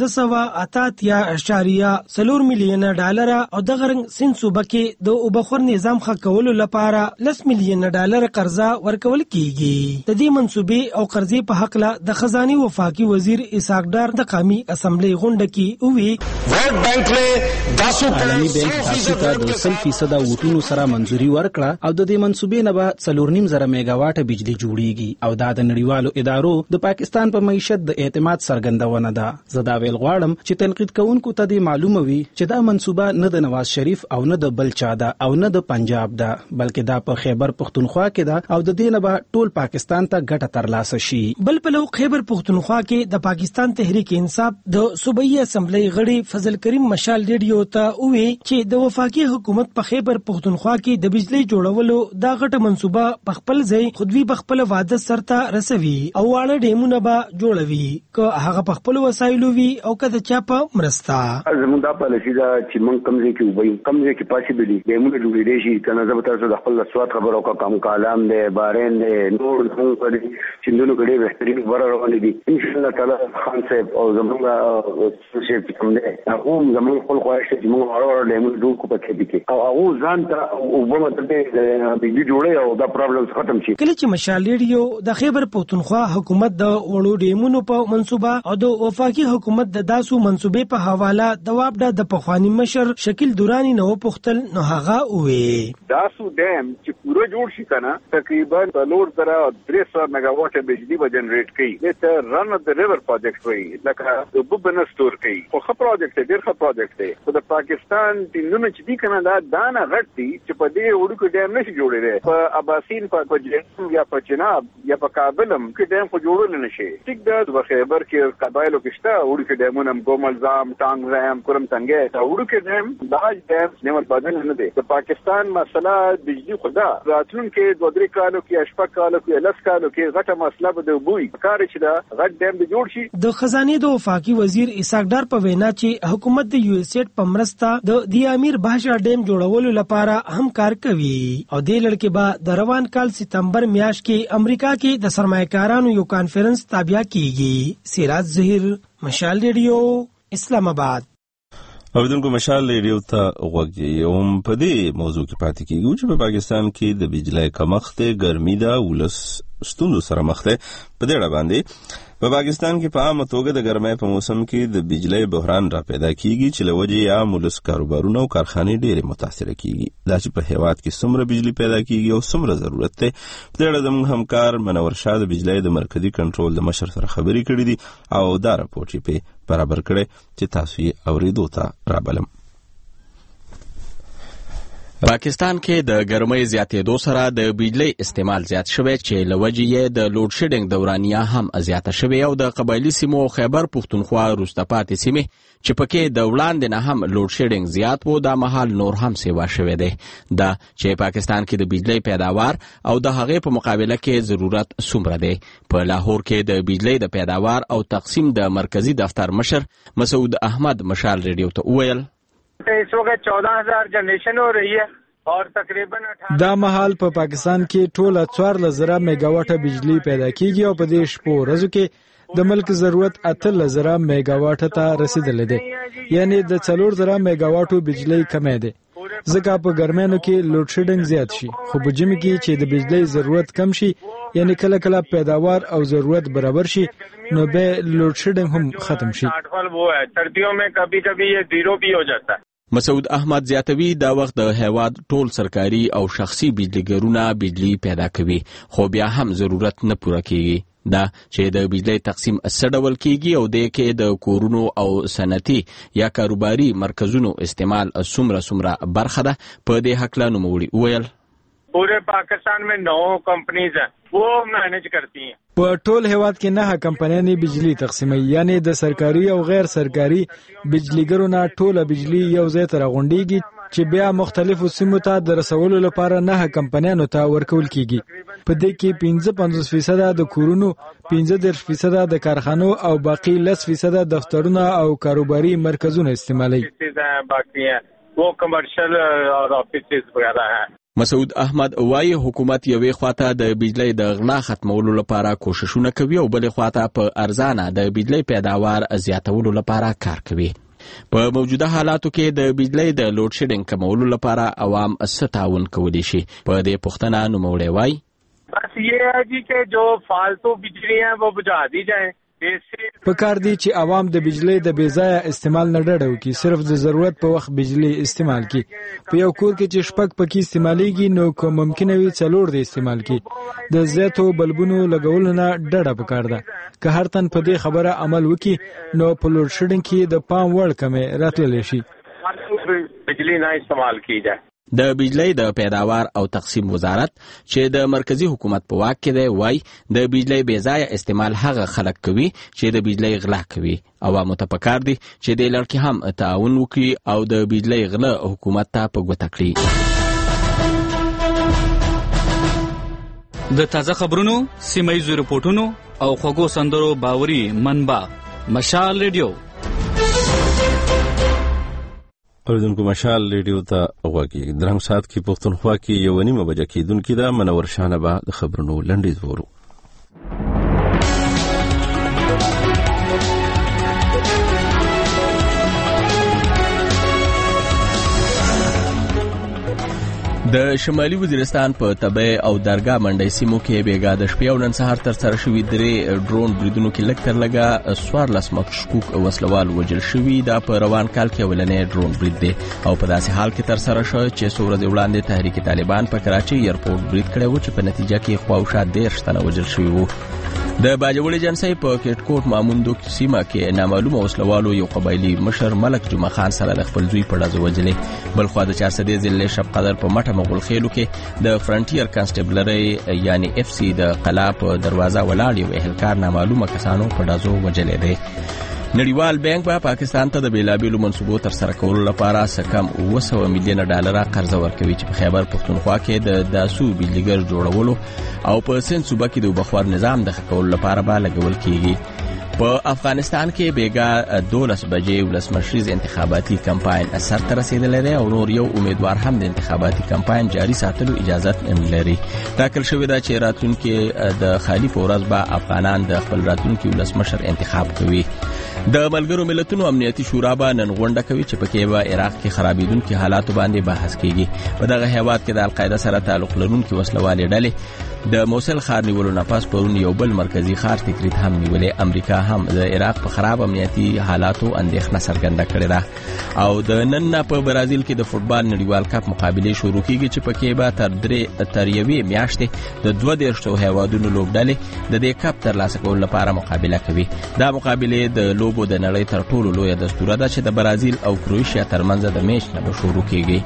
Speaker 22: 588.4 میلیون ډالر او د غرنګ سن صوبه کې د وبخور نظام ښه کولو لپاره 10 میلیون ډالر قرضه ورکول کیږي. د دې منصوبې او قرضې په حق له خزاني وفاقي وزیر اسحاق ډار د قومي اسمبلی غونډه کې وی
Speaker 2: ورلد بانک له داسو عالمي بانک تاسو ته د 100% وټونو سره منزوري ورکړه او د دې منصوبې نه به 4.5 میگا واټه بجلی جوړیږي او دا د نړیوالو ادارو د پاکستان په معیشت د اعتماد څرګندونه ده. زدا ویل غواړم چې تنقید کوونکو ته د معلومه وي چې دا منصوبه نه د نواز شریف او نه د بل چا ده او نه د پنجاب ده، بلکې دا په خیبر پختونخوا کې ده او د دې نه به ټول پاکستان ته ګټه ترلاسه شي.
Speaker 22: بل په خیبر پختونخوا کې د پاکستان تحریک انصاف د صوبایي اسمبلی غړي فضل کریم مشال ریډیو ته وویل چې د وفاقي حکومت په خیبر پختونخوا کې د بجلی جوړولو دا غټه منصوبه په خپل ځای خودوی په خپل وعده سرته رسوي او واړه ډیمونه به جوړوي که هغه په خپل وسایلو وي او که د چا په مرسته.
Speaker 3: زموږ دا پالیسي ده چې موږ کوم ځای کې وبایو کوم ځای کې پاسبلی ډیمونه جوړېدای شي کنه زه به تاسو د خپل سواد خبرو کوم کالام دی بارین دی نور څنګه کړي چې نو کړي بهترین ور روان دي ان شاء الله تعالی خان صاحب او زموږ شیف کوم دی هغه زموږ خپل خواهش چې موږ اورو ډیمونه جوړ کو پکې دي او هغه ځان ته او په مطلب بجلی جوړي او دا پرابلم ختم شي.
Speaker 22: کله چې مشال ریډیو د خیبر پختونخوا حکومت د وړو ډیمونو په منصوبه او د وفاقي حکومت د داسو منصوبې په حواله د وابډا د پخوانی مشر شکیل دورانی نو پختل نو هغه وې
Speaker 12: داسو ډیم چې پوره جوړ شي کنه تقریبا 300 میگاواټ بجلی به جنریټ کوي د رن اف د ریور پروجیکټ وي لکه د بوبنه سٹور کوي خو ښه پروجیکټ دی ښه پروجیکټ دی د پاکستان ټینګونه چې دي کنه دا دانه غټ دي چې په دې وړوکو ډیم نشي جوړېدای په اباسین په جنوب یا په چناب یا په کابلم کې ډیم خو جوړول نشي ټیک د خیبر کې قبایلو کې شته وړوکو ډیمونه ګوملزام ټانګ رام کرم څنګه دا وړوکو ډیم دا ډیم نمبر بدل نه دی د پاکستان مسله بجلی خدا راتلونکو 2-3 کالو کې اشفاق کالو کې لس کالو کې غټه مسله به د بوي کار چې دا غټ ډیم به جوړ شي.
Speaker 22: د خزانه د وفاقي وزیر اسحاق ډار په وینا چې حکومت د یو اس ایډ په مرسته د دی امیر باشا ډیم جوړولو لپاره هم کار کوي او د لړکې به د روان کال ستمبر میاشت کې امریکا کې د سرمایه‌کارانو یو کانفرنس تابع کیږي. سراج ظهیر مشال ریډیو اسلام آباد.
Speaker 5: اوریدونکو مشال ریډیو ته غوږی هم په دې موضوع کې پاتې کیږي چې په پاکستان کې د بجلی کمښت ګرمي دا ولس ستونزو سره مخ ده. په دې اړه باندې په پاکستان کې په عامه توګه د ګرمۍ په موسم کې د بجلی بحران را پیدا کیږي چې له وجې عام ولس کاروبارونه او کارخانې ډېرې متاثره کیږي. دا چې په هیواد کې څومره بجلی پیدا کیږي او څومره ضرورت دی په دې اړه زموږ همکار منور شاه د بجلی د مرکزي کنټرول د مشر سره خبرې کړې دي او دا راپورټ یې په برابر کړی چې تاسو یې اورېدو ته رابلم.
Speaker 1: پاکستان کې د ګرمۍ زیاتېدو سره د بجلی استعمال زیات شوی چې له وجې یې د لوډ شیډینګ دورانیه هم زیاته شوې او د قبایلي سیمو خیبر پختونخوا وروسته پاتې سیمې چې پکې د وړاندې نه هم لوډ شیډینګ زیات و دا مهال نور هم سیوا شوی دی. دا چې پاکستان کې د بجلی پیداوار او د هغې په مقابله کې ضرورت څومره دی. په لاهور کې د بجلی د پیداوار او تقسیم د مرکزی دفتر مشر مسعود احمد مشال ریډیو ته وویل
Speaker 8: इस वक्त 14,000 जनरेशन हो रही है और तकरीबन
Speaker 4: دا مهال په پاکستان کې ټول 14,000 میگاواټه بجلی پیدا کیږي او په دې شپو ورځو کې د ملک ضرورت 8,000 میگاواټه ته رسیدلې ده یعنی د 4,000 میگاواټو بجلی کمه ده. ځکه په ګرمانو کې لوډ شیډینګ زیات شي خو په جمی کې چې د بجلی ضرورت کم شي یعنی کله کله پیداوار او ضرورت برابر شي نو به لوډ شیډینګ هم ختم شي.
Speaker 8: सर्दियों में कभी-कभी ये जीरो भी हो जाता है.
Speaker 1: مسعود احمد زیاتوي دا وخت د هیواد ټول سرکاري او شخصي بجلیګرونه بجلی پیدا کوي خو بیا هم ضرورت نه پوره کیږي. دا چې د بجلی تقسیم څه ډول کیږي او د کې د کورونو او صنعتي یا کاروباري مرکزونو استعمال څومره برخه ده په دې حق لا نوموړي ویل
Speaker 8: पूरे पाकिस्तान में 9 कंपनीज हैं वो मैनेज करती हैं.
Speaker 4: په ټول هیواد کې 9 کمپنیانې بجلی تقسیموي یعنی د سرکاري او غیر سرکاري بجلیګرو نه ټوله بجلی یو ځای ته راغونډيږي چې بیا مختلفو سیمو ته د رسولو لپاره 9 کمپنیانو ته ورکول کیږي. په دې کې 55% د کورونو 15% د کارخانو او باقی 10% دفترونه او کاروباري مرکزونه استعمالوي.
Speaker 8: باقی वो कमर्शियल और ऑफिसेस वगैरह हैं.
Speaker 1: مسعود احمد وايي حکومت یوې خواته د بجلی د غلا ختمولو لپاره کوششونه کوي او بلې خواته په ارزانه د بجلی پیداوار زیاتولو لپاره کار کوي. په موجوده حالاتو کې د بجلی د لوډ شیډینګ کمولو لپاره عوام څه تعاون کولی شي. په دې پوښتنه نوموړی وايي
Speaker 8: بس یہ ہے جی کہ جو فالتو بجلی ہیں وہ بجھا دی جائیں.
Speaker 4: پکار دی چې عوام د بجلی د بیځایه استعمال نه ډډه وکړي صرف د ضرورت په وخت بجلی استعمال کړي. په یو کور کې چې شپږ پکې استعمالېږي نو کوم ممکنه وي 4 د استعمال کړي. د زیاتو بلبونو لګولو نه ډډه پکار ده. که هر تن په دې خبره عمل وکړي نو په لوډ شیډینګ کې د پام وړ کمې راتللی شي.
Speaker 8: بجلی نه استعمال کی جائے.
Speaker 1: د بجلی د پیداوار او تقسیم وزارت چې د مرکزی حکومت په واک کې دی وای د بجلی بېځایه استعمال هغه خلک کوي چې د بجلی غلا کوي. عوامو ته پکار دي چې د لړکې هم تعاون وکړي او د بجلی غلا حکومت ته په ګوته کړي.
Speaker 9: د تازه خبرونو، سیمایي رپورټونو او خوږو سندرو باوري منبع مشال ریډیو.
Speaker 5: اوریدونکو مشال ریډیو ته غواګي درهم سات کې پښتونخوا کې 1:30 بجې کېدونکې ده. منور شانه به د خبرونو لنډیز وورو.
Speaker 1: د شمالي وزیرستان په تبع او درګه منډي سیمو کې بیګا د شپې او نن سهار تر سره شوی درې ډرون بریدونو کې لږ تر لږه 14 مشکوک وسلوال وژل شوی. دا په روان کال کې ولنې ډرون برید دی او په داسې حال کې تر سره شو چې څو ورځې وړاندې تحریک طالبان په کراچي ایرپورټ برید کړی و چې په نتیجه کې خواوشا 10 تنه وژل شوی وو. د باجوړ ایجنسی په کټکوټ ماموندو سیمه کې نامعلومه وسلوالو یو قبایلی مشر ملک جمعه خان سره د خپل زوی په ډزو وجلې. بلخوا د 400 ضلع شب قدر په مټه مغول خېلو کې د فرنټیر کانسټیبلری یعنی اف سی د قلا په دروازه ولاړ یو اهلکار نامعلومه کسانو په ډزو وجلې دی. نړیوال بانک به پاکستان ته د بیلابیلو منصوبو تر سره کولو لپاره سکم 200 میلیون ډالر قرض ورکوي چې په خیبر پښتونخوا کې د داسو بجلیګر جوړولو او په سند صوبه کې د بخار نظام د ښه کولو لپاره به لګول کیږي. په افغانستان کې بیګا 12 بجې ولسمشریز انتخاباتي کمپاین اثر تر رسیدلې ده او نور یو امیدوار هم د انتخاباتي کمپاین جاري ساتلو اجازه نه لري. ټاکل شوې ده چې راتلونکي د خالی فورز به افغانان د خپل راتلونکي ولسمشر انتخاب کوي. د ملګرو ملتونو امنیتي شورا به نن غونډه کوي چې پکې به عراق کې خرابېدونکي حالات باندې بحث کیږي. په دغه هیواد کې د القاعده سره تعلق لرونکي وسلوالې ډلې د موصل ښار نیولو نه پس پرون یو بل مرکزی ښار تکریت هم نیولې. امریکا هم د عراق په خراب امنیتي حالاتو اندېښنه څرګنده کړې ده. او د نن په برازیل کې د فوتبال نړیوال کپ مقابله شروع کیږي چې پکې به تر یوې میاشتې د 22 هیوادونو لوبډلې د دې کپ ترلاسه کولو لپاره مقابله کوي. دا مقابله د لوبو د نړۍ تر ټولو لویه دستوره ده چې د برازیل او کروشیا ترمنځ د میچ نه شروع کیږي.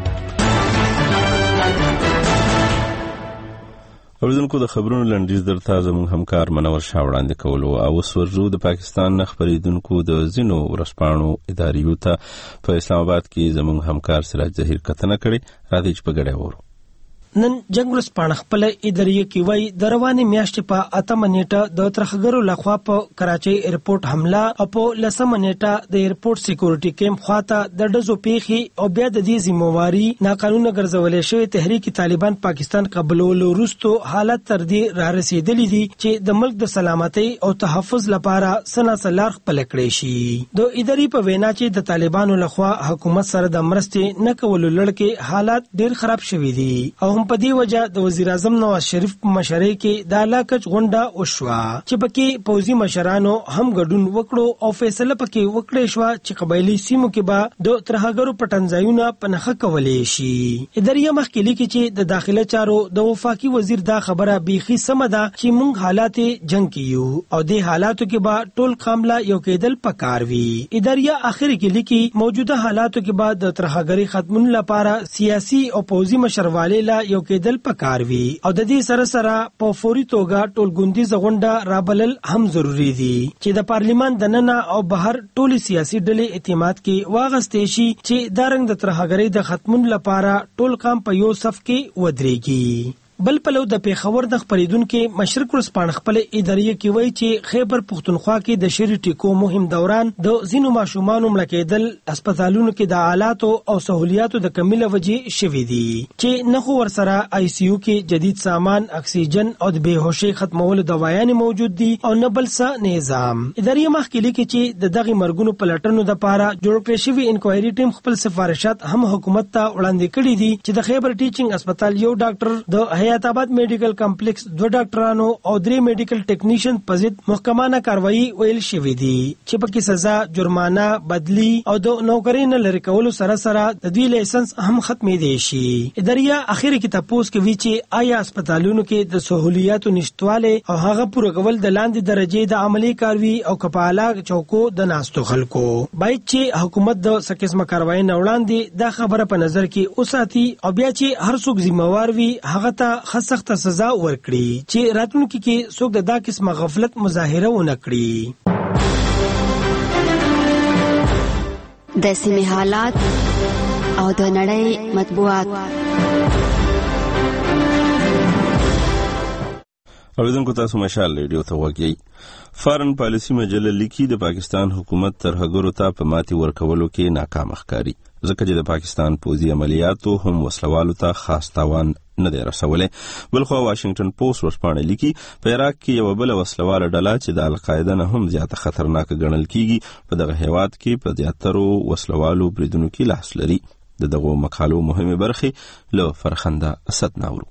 Speaker 5: اوریدونکو د خبرونو لنډیز درته زموږ همکار منور شاه وړاندې کولو او وسورجو د پاکستان خبرېدونکو د ځینو ورسپاڼو اداریو ته په اسلام آباد کې زموږ همکار سراج ظهیر کتنه کړې. راځي چې په ګډه وورو.
Speaker 22: نن جنگ ورسپاڼه خپل اداریه کې وای د روانې میاشتې په 8 نیټه د ترخګرو لخوا په کراچي ایرپورټ حمله او په 10 نیټه د ایرپورټ سکیورټي کیمپ خواته د ډزو پیخي او بیا د دې ذمہواری ناقانونه ګرځولې شوی تحریک طالبان پاکستان قبولولو وروسته حالت تر دې را رسیدلې دي چې د ملک د سلامتۍ او تحفظ لپاره سناسلار خپل کړی شي. د اداري په وینا چې د طالبانو لخوا حکومت سره د مرستې نه کولو لړکې حالات ډېر خراب شوي دي او په دې وجه د وزیر اعظم نواز شریف په مشرۍ کې د علاقه غونډه وشوه چې پکې پوځي مشرانو هم ګډون وکړو او فیصله پکې وکړې شو چې قبایلی سیمو کې به د ترهګرو پټنځایونه پنهخه کولې شي. اداریه مخکې لیکي چې د داخله چارو د وفاقي وزیر دا خبره بیخي سمه ده چې موږ حالات جنگ کې یو او د حالاتو کې به ټول کامله یو کېدل پکار وي. اداریه اخر کې لیکي موجوده حالاتو کې به د ترهګری ختمون لپاره سیاسي او پوځي مشرواله لا یو کېدل پکار وي او د دې سره سره په فوري توګه ټولګوندي غونډه رابلل هم ضروری دي چې د پارلیمان دننه او بهر ټولي سیاسي ډلې اعتماد کې واغستې شي چې دا رنګ د ترهګری د ختمون لپاره ټول کام په یو صف کې ودرېږي. بل پلو د پیښور د خبرېدونکو مشرق ورسپاڼه خپل اداریه کې وایي چې خیبر پښتونخوا کې د شری ټیکو مهم دوران د زینو ماشومانو ملکېدل هسپتالونو کې د آلاتو او سہولیاتو د کمی له وجې شوي دي چې نه خو ورسره آی سی یو کې جدید سامان اکسیجن او د بېهوشۍ ختمولو دوايانې موجود دي او نه بل څه نظام. اداریه مخکې لیکي چې د دغه مرګونو پلټنو لپاره جوړ کړی شوی انکوایري ټیم خپل سفارشات هم حکومت ته وړاندې کړي دي چې د خیبر ټیچینګ هسپتال یو ډاکټر د حیات آباد میډیکل کمپلیکس 2 ډاکټرانو او 3 میډیکل ټیکنیشن په ضد محکمانه کاروایی ویل شوې دي چې پکې سزا، جرمانه، بدلی او د نوکری نه لری کولو سره سره د دوی لایسنس هم ختمې دي شي. اداريه اخر کې تاسو کوي چې آیا هسپتالونو کې د سہولیاتو نشټواله او هغه پوره کول د لاندې درجه د عملی کاروي او کپاله چوکو د ناستو خلکو باید چې حکومت د سکیسمه کاروایی نه وړاندې دا خبره په نظر کې اوساتي او بیا چې هر څوک ذمہوار وي هغه ته سخت سزا ورکړي چې راتلونکي کې څوک د دا قسمه غفلت مظاهره ونه کړي.
Speaker 6: د سیمې حالات او د نړۍ مطبوعات.
Speaker 5: اوریدونکو تاسو مشال ریډیو ته وګورئ. فارن پالیسی مجله لیکي د پاکستان حکومت ترهګرو ته په ماتي ورکولو کې ناکام ښکاري ځکه چې د پاکستان پوځي عملیاتو هم وسلوالو ته خاص تاوان نه دی رسولی. بلخو واشنگټن پوسټ ورسپاڼه لیکي په عراق کې یو بل وسلواله ډله چې د القاعده نه هم زیاته خطرناک ګڼل کیږي په دغه هیواد کې په زیاترو وسلوالو بریدونو کې لاس لري. دغه مقالو مهمه برخه له فرخنده اسد ناورو.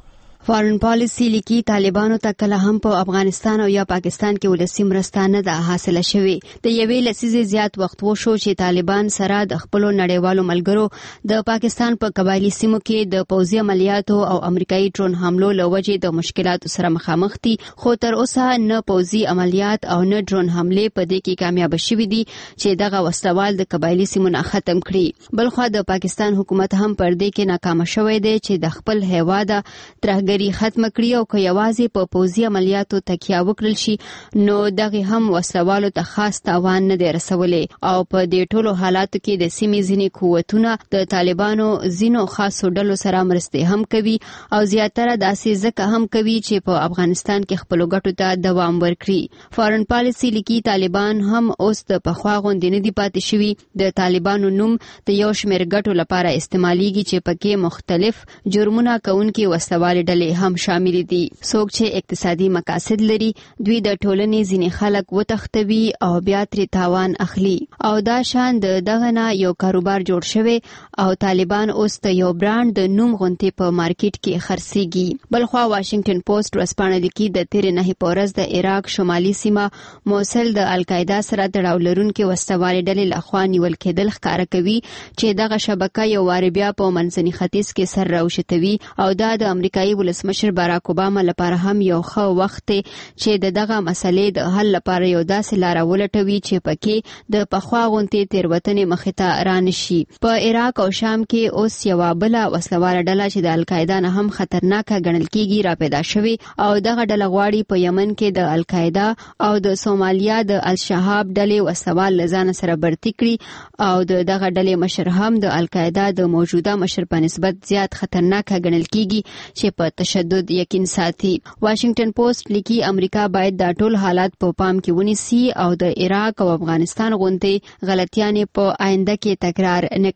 Speaker 6: فارن پالیسی لیکي طالبانو ته کله هم په افغانستان او یا پاکستان کې ولسی مرسته نه ده حاصله شوې. د یوې لسیزې زیات وخت وشو چې طالبان سره د خپل نړیوالو ملګرو د پاکستان په قبایلی سیمو کې د پوځي عملیاتو او امریکایي ډرون حملو لوجې د مشکلاتو سره مخامخ دي، خو تر اوسه نه پوځي عملیات او نه ډرون حمله په دې کې کامیاب شوي دي چې دغه وسلوال د قبایلی سیمو نه ختم کړي. بلخو د پاکستان حکومت هم پر دې کې ناکام شوی دی چې د خپل هیواد ترهګري ختم کړي او که یوازې په پوځي عملیاتو تکیه وکړل شي نو دغه هم وسلوالو ته خاص تاوان نه دی رسولی. او په دې ټولو حالاتو کې د سیمې ځینې قوتونه د طالبانو ځینو خاصو ډلو سره مرستې هم کوي او زیاتره داسې ځکه هم کوي چې په افغانستان کې خپلو ګټو ته دوام ورکړي. فارن پالیسی لیکي طالبان هم اوس د پخوا غوندې نه دي پاتې شوي. د طالبانو نوم د یو شمېر ګټو لپاره استعمالیږي چې پکې مختلف جرمونه کوونکي وسلوالې ډلې هم شامل دي. څوک چې اقتصادي مقاصد لري دوی د ټولنې ځینې خلک وتښتوي او بیا ترې تاوان اخلي او دا شان دغه نه یو کاروبار جوړ شوی او طالبان اوس د یو برانډ د نوم غونډې په مارکیټ کې خرڅيږي. بلخوا واشنگټن پوسټ ورسپاڼه لیکي د تیرې نه پورز د عراق شمالي سیمه موصل د القاعده سره تړاو لرونکي وسلوالې ډلې لخوا نیول کېدل ښکاره کوي چې دغه شبکه یو وار بیا په منځني ختیځ کې سر راوشتوي او دا د امریکایي ولسمشر باراک اوباما لپاره هم یو ښه وخت چې دغه مسلې د حل لپاره یو داسې لار ولټوي چې پکې د پخوا غونډې تیروتنې مخې ته رانشي. په عراق او شام کې اوس یو بل وسلواله ډله چې د القاعده نه هم خطرناکه ګڼل کیږي را پیدا شوی او دغه ډله غواړي په یمن کې د القاعده او د سومالیا د الشهاب ډلې وسوال لزان سره برتی کړي او دغه ډلې مشر هم د القاعده د موجوده مشر په نسبت زیات خطرناکه ګڼل کیږي چې په تشدد یقین ساتي. واشنگټن پوسټ لیکي امریکا باید دا ټول حالات په پام کې ونیسي او د عراق او افغانستان غونډې غلطیانې په آینده کې تکرار نه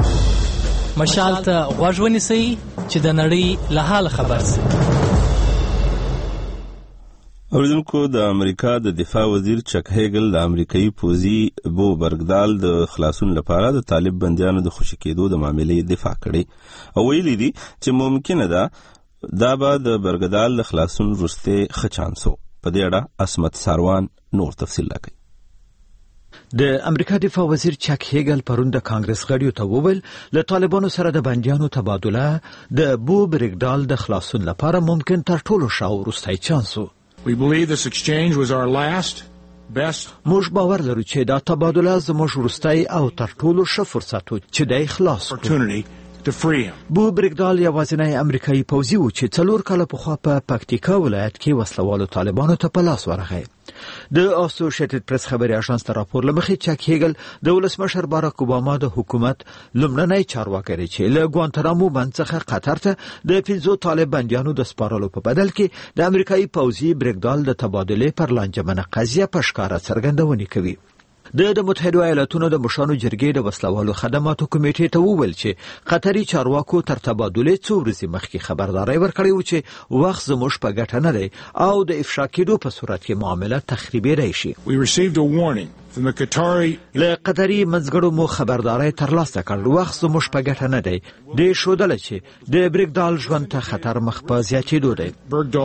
Speaker 6: کړي.
Speaker 10: مشال ته غوږ ونیسئ چې د نړۍ له حال خبر شئ.
Speaker 5: اوریدونکو د امریکا د دفاع وزیر چک هیګل د امریکایي پوځي بو برګدال د خلاصون لپاره د طالب بندیانو د خوشی کېدو د معاملې دفاع کړي او ویلي دي چې ممکنه ده دا به د برګدال د خلاصون وروسته ښه چانس و. په دې اړه عصمت ساروان نور تفصیل راکوي.
Speaker 23: د امریکا دفاع وزیر چک هیګل پرون د کانګرس غړیو ته وویل له طالبانو سره د بندیانو تبادله د بو برګدال د خلاصون لپاره ممکن تر ټولو ښه وروستی چانس و.
Speaker 24: We believe this exchange was our last best.
Speaker 23: موږ باور لرو چې دا تبادله زموږ وروستی او تر ټولو ښه فرصت و چې دی خلاص کړو. بو برګدال یوازینی امریکایي پوځي و چې 4 کاله پخوا په پکتیکا ولایت کې وسلوالو طالبانو ته په لاس ورغی. د اسوسییټډ پریس خبري اژانس ته راپور لمخې چک هیګل د ولسمشر باراک اوباما د حکومت لومړنی چارواکي چې له ګوانتانامو بند څخه قطر ته د 15 طالب بندیانو د سپارلو په بدل کې د امریکایي پوځي برګدال د تبادلې پر لانجمنه قضیه په ښکاره څرګندونه کوي. د متحده ایالاتونو د مشرانو جرګې د وسلوالو خدماتو کمیټې ته وویل چې قطري چارواکو تر تبادلې څو ورځې مخکې خبرداري ورکړې و چې وخت زموږ په ګټه نه دی او د افشا کېدو په صورت کې معامله تخریبېدای شي.
Speaker 24: We received a warning from the Qatari
Speaker 23: له قطري منځګړو مو خبرداري ترلاسه کړل. وخت زموږ په ګټه نه دی. د شودل چې د بریګدال ژوند ته خطر مخ په زیاتېدو دی.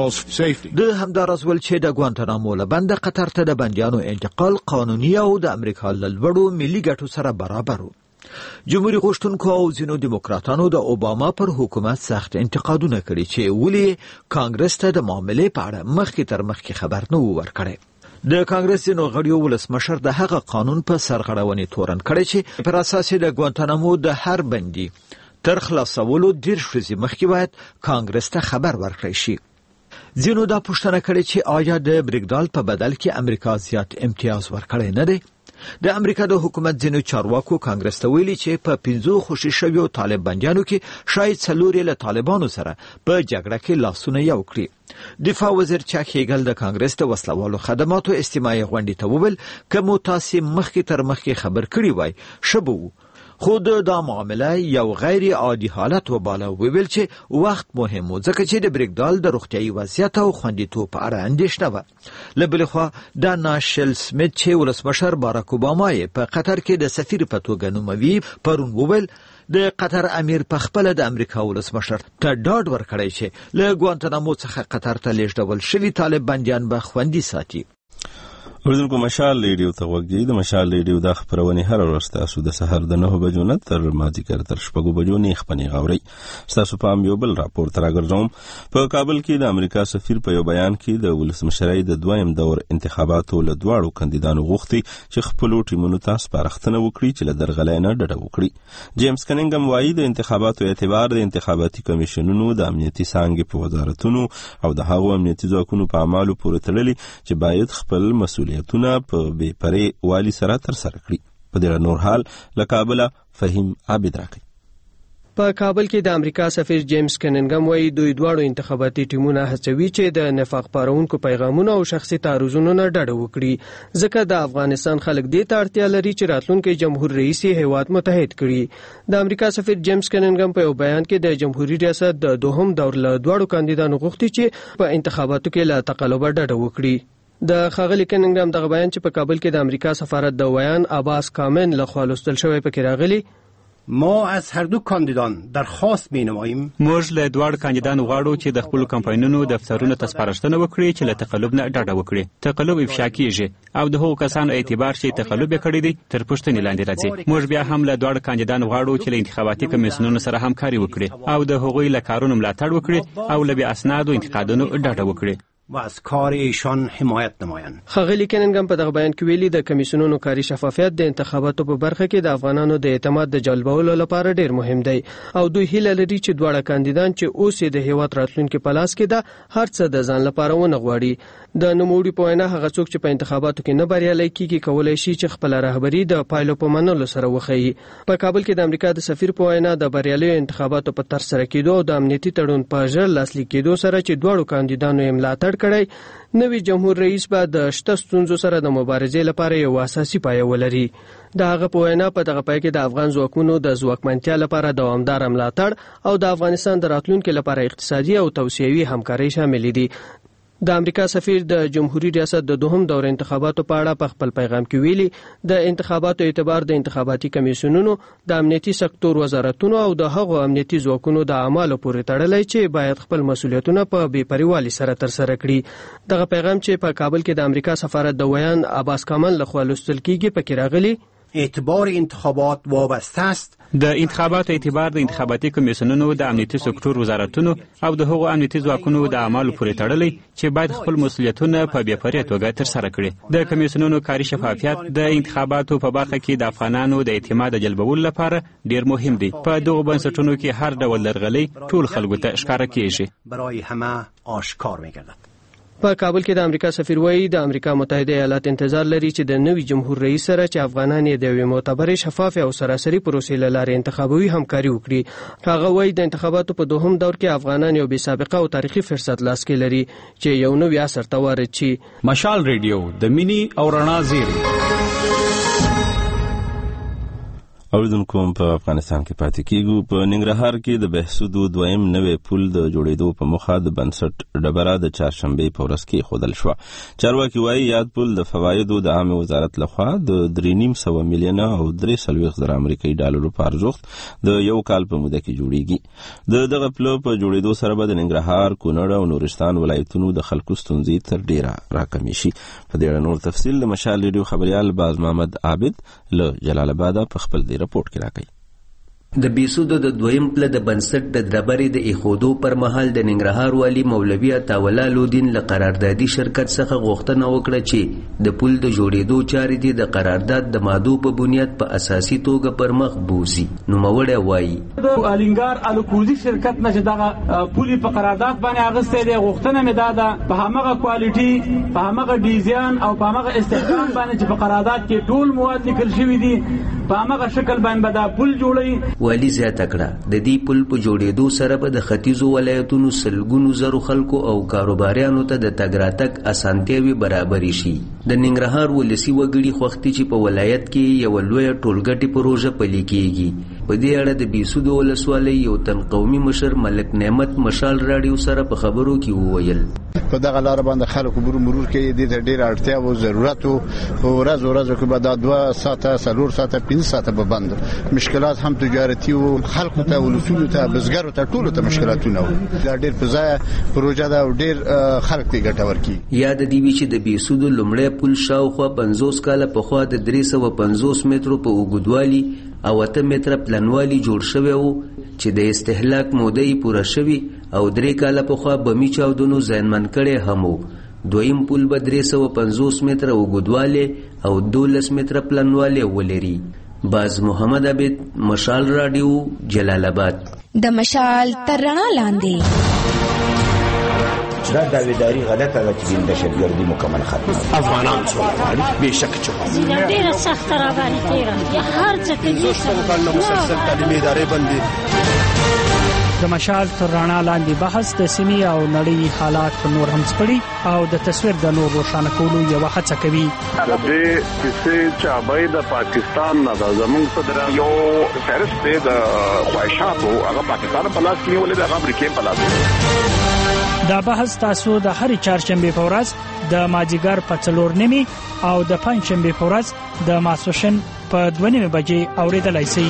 Speaker 23: د همدارس ول چې د ګوانتانامو له بند قطر ته د بنديانو انتقال قانوني او د امریکا له لوړو ملي ګټو سره برابر و. جمهوریت غوښتونکو او ځینو دیموکراتانو د اوباما پر حکومت سخت انتقادونه کړي چې ولې کانګرس ته د معاملې په اړه مخکې تر مخکې خبر نه ورکړي. د کانګرس ځینو غړیو ولسمشر د هغه قانون په سرغړونې تورن کړی چې پر اساس د ګوانتانامو د هر بندي تر خلاصولو 10 ورځې مخکې باید کانګرس ته خبر ورکړي شي. ځینو دا پوښتنه کړې چې آیا د بریګدال په بدل کې امریکا زیات امتیاز ورکړی نه دی؟ د امریکا د حکومت ځینو چارواکو کانګرس ته ویلي چې په 15 خوشي شویو طالب بندیانو کې شاید 4 له طالبانو سره په جګړه کې لاسونه یو کړي. دفاع وزیر چاک هیګل د کانګرس د وسلوالو خدماتو استماعي غونډې ته وویل کوم تاسو مخکې تر مخکې خبر کړی وای شبو خود دا معامله یو غیر عادي حالت وباله. ویل چې وخت مهم و ځکه چې د بریګدال د روغتيایي وضعیت او خوندیتوب په اړه اندېښنه و. له بلې خوا د ناشل سمیت چې ولسمشر باراک اوباما په قطر کې د سفیر په توګه نوموي پرون وویل د قطر امیر په خپل د امریکا ولسمشر ته ډاډ ورکړی چې له ګوانتانامو څخه قطر ته لیږدول شوي طالب بندیان به خوندي ساتي.
Speaker 5: اوریدونکو مشال ریډیو ته وګورئ. د مشال ریډیو د خبرونه هر ورځ تاسو د سحر د 9 بجو نه تر مازیګر تر 6 بجو نه خبرونه غوړي. تاسو په یو بل راپور تر راګرځوم. په کابل کې د امریکا سفیر په یو بیان کې د ولسمشرۍ د دویم دور انتخاباتو له دواړو کاندیدانو غوښتي چې خپل ټیمونو ته سپارښتنه وکړي چې له درغلۍ نه ډډه وکړي. جیمز کنینګم وایي د انتخاباتو اعتبار د انتخاباتي کمیشنونو د امنیتي څانګې په وزارتونو او د هغو امنیتي ځواکونو په اعمالو پورې تړلي چې باید خپل مسؤلیتونه په بې پرې والي سره ترسره کړي. په دې نور حال له کابل فهیم عابد راغی.
Speaker 11: په کابل کې د امریکا سفیر جیمز کنینګم وایي دوی دواړو انتخاباتي ټیمونه هڅوي چې د نفاق پارونکو پیغامونو او شخصي تعرضونو نه ډډه وکړي ځکه د افغانستان خلک دې ته اړتیا لري چې راتلونکي جمهور رئیس هیواد متحد کړي. د امریکا سفیر جیمز کنینګم په یو بیان کې د جمهوریت ریاست د دوهم دور له دواړو کاندیدانو غوښتي چې په انتخاباتو کې له تقلب ډډه وکړي. د خاغلی کنینګم دغه بیان چې په کابل کې د امریکا سفارت د ویان عباس کامن لخوا لوستل شوی پکې راغلی.
Speaker 13: ما از هر دو کاندیدان درخواست می‌نماییم
Speaker 14: موږ له دواړو کاندیدانو غواړو چې د خپل کمپاینونو دفترونو ته سپارښتنه وکړي چې له تقلب نه ډډه وکړي. تقلب افشا کیږي او د هغو کسانو اعتبار چې تقلب کړی دی تر پوښتنې لاندې راځي. موږ بیا هم له دواړو کاندیدانو غواړو چې له انتخاباتي کمیسیونونو سره همکاري وکړي او د هغوی له کارونو ملاتړ وکړي او له بې اسنادو انتقادونو ډډه وکړي
Speaker 13: و از کار ایشان حمایت نمایند.
Speaker 11: خاغلی کنینګم په دغه بیان کې ویلي د کمیسیونونو کاري شفافیت د انتخاباتو په برخه کې د افغانانو د اعتماد د جلبولو لپاره ډیر مهم دی او دوی هیله لري چې دواړه کاندیدان چې اوس د هیواد راتلونکي په لاس کې ده هر څه د ځان لپاره ونه غواړي. د نوموړي په وینا هغه څوک چې په انتخاباتو کې نه بریالي کیږي کولای شي چې خپل رهبری د پایلو په منلو سره وښيي. په کابل کې د امریکا د سفیر په وینا د بریالي انتخاباتو په تر سره کېدو او د امنیتي تړون په ژر لاسلیک کېدو سره چې دواړو کاندیدانو یې ملاتړ کړی نوی جمهور رئیس به د شته ستونزو سره د مبارزې لپاره یو اساسي پایه ولري. د هغه په وینا په دغه پای کې د افغان ځواکونو د ځواکمنتیا لپاره دوامدار ملاتړ او د افغانستان د راتلونکي لپاره اقتصادي او توسعوي همکاري شامل دي. د امریکا سفیر د جمهوریت ریاست د دوهم دور انتخاباتو په اړه په خپل پیغام کې ویلي د انتخاباتو اعتبار د انتخاباتي کمیسیونونو د امنیتي سکتور وزارتونو او د هغو امنیتي ځواکونو د اعمالو پورې تړلی چې باید خپل مسؤلیتونه په بې پریوالي سره ترسره کړي. دغه پیغام چې په کابل کې د امریکا سفارت د ویان عباس کامن لخوا لوستل کیږي پکې راغلی.
Speaker 13: اعتبار انتخابات وابسته است.
Speaker 14: د انتخاباتو اعتبار د انتخاباتي کمیسیونونو د امنیتي سکتور وزارتونو او د هغو امنیتي ځواکونو د اعمالو پورې تړلی چې باید خپل مسؤلیتونه په بې پرې توګه ترسره کړي. د کمیسیونونو کاري شفافیت د انتخاباتو په برخه کې د افغانانو د اعتماد جلبولو لپاره ډیر مهم دی. په دغو بنسټونو کې هر ډول درغلي ټول خلکو ته ښکاره کیږي.
Speaker 13: برای همه آشکار می‌گردد.
Speaker 11: په کابل کې د امریکا سفیر وایي د امریکا متحده ایالات انتظار لري چې د نوي جمهور رئیس سره چې افغانان یې د یوې معتبرې شفاف او سراسري پروسې له لارې انتخابوي همکاري وکړي. هغه وایي د انتخاباتو په دوهم دور کې افغانان یو بې سابقه او تاریخي فرصت لاس کې لري چې یو نوی عصر ته وارد شي.
Speaker 9: مشال ریډیو د مینی او رڼا زیری.
Speaker 5: اوریدونکو په افغانستان کې پاتې کیږو. په ننګرهار کې د بهسودو دویم نوې پل د جوړېدو په موخه د بنسټ ډبره د چهارشنبې په ورځ کې خودل شو. چارواکي وایي یاد پل د فوایدو د عامه وزارت لخوا د 3.5 میلیونه او 3.3 امریکایي ډالرو په ارزښت د یو کال په موده کې جوړیږي. د دغه پل په جوړېدو سره به د ننګرهار، کونړ او نورستان ولایتونو د خلکو ستونزې تر ډیره راکمې شي. په دې اړه نور تفصیل د مشال ریډیو خبريال باز محمد عابد له جلال آباد په خپل رپورټ کې راکړي.
Speaker 7: د بیسودو د دویم پله د بنسټ د ډبرې د ایښودو پر مهال د ننګرهار والي مولوي عطاوالله لودین له قراردادي شرکت څخه غوښتنه وکړه چې د پل د جوړېدو چارې دي د قرارداد د مادو په بنیاد په اساسي توګه پر مخ بوزي. نوموړی وایي
Speaker 15: د الینګار الکوزي شرکت نه چې دغه پولي په قرارداد باندې اغوستی دی، غوښتنه مې دا ده په همغه کوالټي، په همغه ډیزاین او په همغه استحکام باندې چې په قرارداد کې ټول مواد لیکل شوي دي، په همغه شکل باندې به دا پل جوړوي.
Speaker 7: والی زیاته کړه د دې پل په جوړېدو سره به د ختیځو ولایتونو سلګونو زرو خلکو او کاروباریانو ته د تګ راتګ اسانتیاوې برابرې شي. د ننګرهار ولسي وګړي خوښتي چې په ولایت کې یو لویه ټولګټې پروژه پلي کیږي. په دې اړه د بیسودو ولسوالۍ یو تن قومي مشر ملک نعمت مشال راډیو سره په خبرو کې وویل
Speaker 16: په دغه لار باندې خلکو مرور کې د ډېر اړتیا او ضرورت او ورځ کې به دا 2 ساعته 4 ساعته 5 ساعته به بند. مشکلات هم تجارتي او خلکو ته ولسونو ته بزګرو ته ټولو ته مشکلاتونه وو. دا ډېر فضا پروژه دا ډېر خلک ته ګټه ورکړي.
Speaker 7: یاد دی وی چې د بیسودو لومړی پل شاوخوا 50 کاله په خوا د 350 مترو په اوږدوالي او 8 متره پلنوالي جوړ شوی وو چې د استهلاک موده یې پوره شوی او 3 کاله په خوا بمی چاودنو زیانمن کړي هم وو. دویم پل به 350 متره اوږدوالی او 12 متره پلنوالی ولري. باز محمد عابد، مشال راډیو، جلال آباد.
Speaker 17: د مشال تر رڼا لاندې
Speaker 25: دا داویداری غلطه ده چې د شګردي مکمل ختمه
Speaker 26: افغانان څو بهشکه چې
Speaker 27: ډیره سخت را باندې تیره یا هر څه کې
Speaker 26: مسلسل تعلیمي ادارې بندي.
Speaker 28: د مشال تر رڼا لاندې بحث د سیمې او نړۍ حالات نور هم سپړي او د تصویر د نور روښانه کولو یو هڅه کوي.
Speaker 12: د دې کیسې چې باید د پاکستان نه د زموږ صدر یو فهرست د خواهشاتو هغه پاکستان په لاس کې ولې د امریکا په لاس.
Speaker 28: دا بحث تاسو د هرې چهارشنبې په ورځ د مازیګر په 4:30 او د پنځشنبې په ورځ د ماسپښین په 2:30 بجې اوریدلای شئ.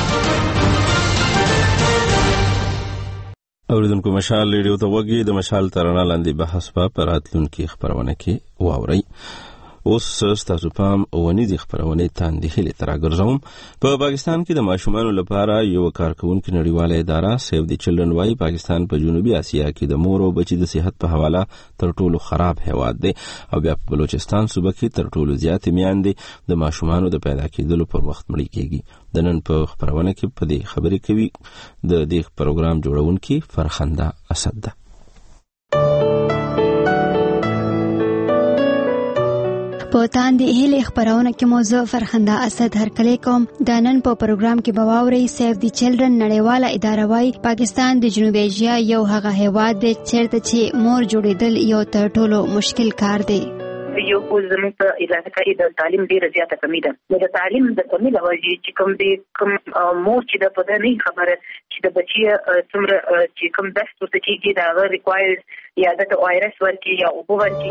Speaker 5: اوریدونکو مشال ریډیو ته وګورئ. د مشال ترانه لاندې بحث په راتلونکي خبرونه کې واورئ. اوس ستاسو پام ونیدي خبرونه تاندې هلي تراګرځوم. په پاکستان کې د ماشومانو لپاره یو کارکونکو نړیواله اداره سیو دی چلډرن وايي پاکستان په جنوبي اسیا کې د مور او بچي د صحت په حواله تر ټولو خراب هیواد دی او بیا په بلوچستان صوبه کې تر ټولو زیات میندې د ماشومانو د پیدا کېدلو پر وخت مړې کېږي. د نن په خبرونه کې په دې خبرې کوي د دې پروګرام جوړونکي فرخنده اسد ده.
Speaker 6: په تاندې هلي خبرونه کې موضوع فرخنده اسد هرکلی کوم. د نن په پروګرام کې بواوري سیو دی چلډرن نړیواله اداره وايي پاکستان د جنوبي ایشیا یو هغه هیواد دی چیرته چې مور جوړېدل یو تر ټولو مشکل کار دی.
Speaker 29: یو زموږ په علاقه کې د تعلیم ډیره زیاته کمی ده. د تعلیم د کمی له وجې چې کوم مور چې د پدې نه خبره چې د بچي څومره چې کوم درس ورته کېږي دا غیر ریکوایرډ یا د وایرس ورکی یا اوبو ورکی.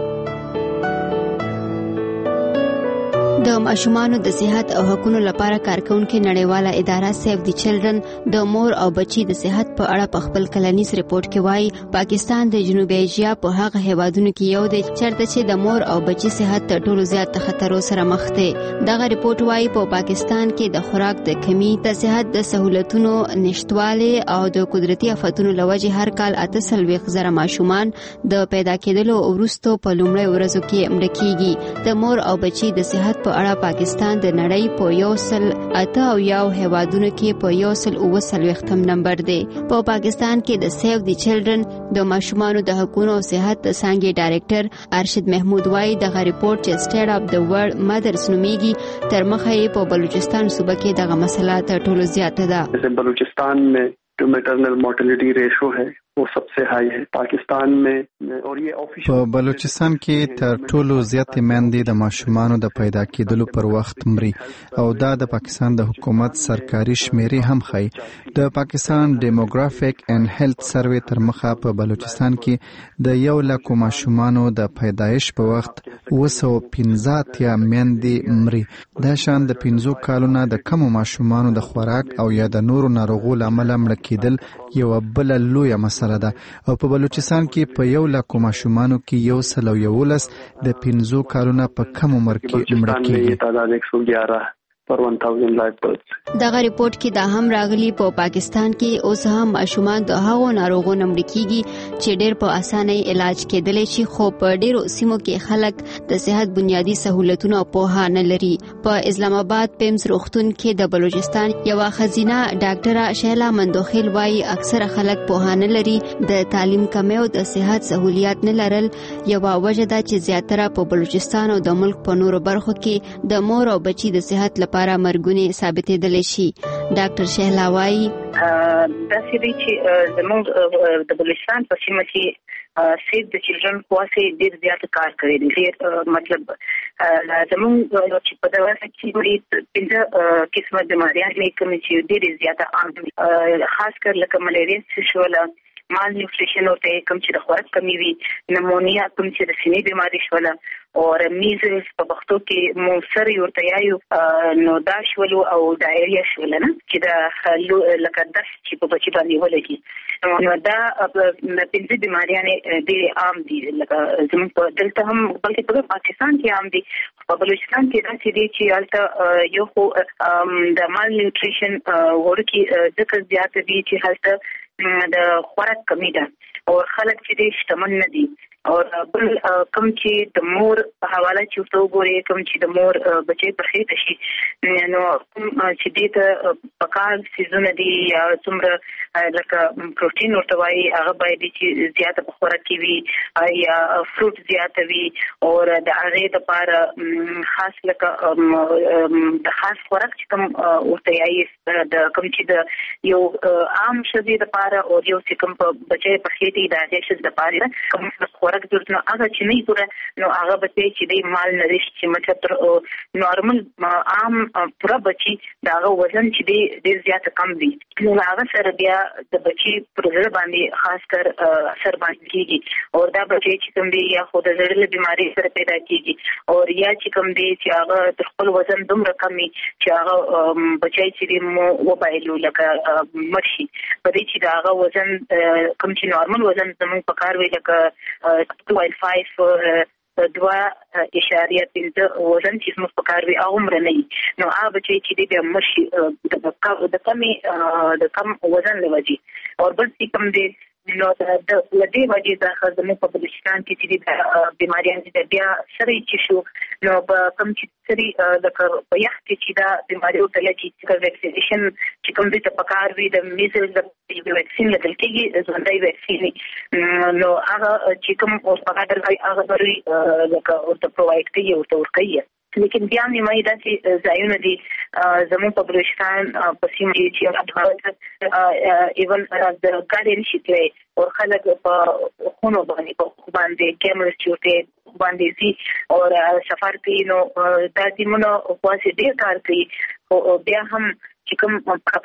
Speaker 6: د ماشومانو د صحت او حقوقو لپاره کارکونکو نړیواله اداره سیو دی چلډرن د مور او بچي د صحت په اړه په خپل کلنیز ریپورت کې وایي پاکستان د جنوبي ایشیا په هغه هیوادونو کې یو دی چیرته چې د مور او بچي صحت تر ټولو زیات خطرونو سره مخ دی. دغه ریپورت وایي په پاکستان کې د خوراک د کمی، د صحت د سہولتونو نشټواله او د قدرتي آفتونو لوجې هر کال 8,000 ماشومان د پیدا کېدلو وروسته په لومړی ورځو کې مړه کیږي. د مور او بچي د صحت په اړه پاکستان د نړۍ په 108 هیوادونو کې په 139 نمبر دی. په پاکستان کې د سیو دی چلډرن د ماشومانو د حقوقو او صحت څنګه ډایریکټر ارشد محمود وايي دغه ریپورت چې سټیټ اپ د ورلد مدرز نومیږي تر مخه یې په بلوچستان صوبه کې دغه مسله تر ټولو زیاته ده.
Speaker 30: بلوچستان में जो मैटरनल मोर्टेलिटी रेशो है
Speaker 1: वो सबसे हाई है पाकिस्तान में और ये ऑफिशियल
Speaker 2: په بلوچستان کې تر ټولو زیاتې میندې د ماشومانو د پیدا کېدلو پر وخت مري او دا د پاکستان د حکومت سرکاري شمیرې هم ښيي. د پاکستان ډیموګرافیک اینڈ هیلث سروې تر مخه په بلوچستان کې د 100,000 ماشومانو د پیدایش په وخت 215 میندې مري. دا شان د 15 کالونو د کمو ماشومانو د خوراک او یا د نورو ناروغو لامل مړه کېدل یو بل لویه مسله ده او په بلوچستان کې په 100,000 ماشومانو کې 111 د 15 کالونو په کم عمر کې مړه کېږي.
Speaker 1: تعداد 111 پر 1000 لایف برث.
Speaker 6: دغه ریپورت کې دا هم راغلی په پاکستان کې اوس هم ماشومان د هغو ناروغانو مړه کیږي چې ډېر په اسانۍ علاج کېدلی شي خو په ډېرو سیمو کې خلک د صحت بنیادی سہولتونو په نه لري. په اسلام آباد پیمز روغتون کې د بلوچستان یو خزینه ډاکټره شهلا مندوخیل وايي اکثره خلک په نه لري د تعلیم کمی او د صحت سہولیات نه لرل یو وجه ده چې زیاتره په بلوچستان او د ملک په نورو برخو کې د مور او بچی د صحت لپاره مرګونه ثابتېدل شي. ډاکټر شهلا وايي
Speaker 29: دا سړي چې زموږ د بلوچستان په سیمه کې سیف د چلډرن کواسي ډېر زیات کار کوي. ډېر مطلب زموږ چې په دغه کې پنځه قسمه بیماریاں کوم چې ډېر زیات عام دي خاص کر لکه ملیریا شوله مال نیوټریشن او ته کوم چې د خوراک کمی وي نمونیا کوم چې د سینې بیماری شوله او میزلز په وختو کې مو سره ورته یایو نو دا شولو او ډایریا شوله نه چې د لکه داس چې په بچی باندې ولګي نو دا پنځه بیماریاں ډېر عام دي لکه زموږ په دلته هم بلکې په پاکستان کې عام دي. په بلوچستان کې دا چې هلته یو خو د مال نیوټریشن ورکی ذکر زیات دي چې هلته د خوراک کمی ده او خلک چې دې شتمن نه دي او بل کوم چې د مور په حواله چې تو ګوري کوم چې د مور بچي په خېټه شي نو چې دې ته پکار سيزونه دي یا څومره لکه پروتین ورته وایي هغه باید چې زیاته په خوراک کې وي یا فروټ زیاته وي او د هغه لپاره خاص لکه د خاص خوراک چې کوم ورته یې د کوم چې د یو عام شذې لپاره او یو چې کوم په بچي په خېټه د هغه شذې لپاره کوم خوراک درته هغه چې نه پوره نو هغه بچي چې د مال نریش چې مطلب نورمال عام پوره بچي دا وزن چې ډېر زیات کم دي نو هغه سره بیا د بچي پر زړه باندې خاص کر اثر باندې کیږي او دا بچي چې کوم دي یا خود زړه بیماری سره پیدا کیږي او یا چې کوم دي چې هغه د خپل وزن دومره کمی چې هغه بچي چې مو وبایلو لکه مرشي په دې چې دا هغه وزن کوم چې نورمال وزن زموږ په کار وی لکه 2.5 2.5 وزن چې موږ په کار وی عمر نه نو هغه بچي چې د مرشي د کم وزن لوي او بل څه کم دي نو د لدې وجې د خزمه په بلوچستان کې چې د بیماریاں د بیا سره چې شو نو په کوم چې سری د په یخ کې چې دا بیماریو ته لګي چې ویکسینیشن چې کوم دې په کار وی د میزلز د ویکسین لګل کېږي ځوندای ویکسین نو هغه چې کوم اوس په کار راځي هغه وري لکه او ته پرووایډ کوي او ته ور کوي لیکن بیا نیمه دا چې ځایونه دي زموږ په بلوچستان په سیمه کې چې ایون د ګاډي نشي او خلک په خونو باندې کیمرې چوټې باندې سي او سفر کوي نو دا دمنو واسي ډیر کار کوي او بیا هم چې کوم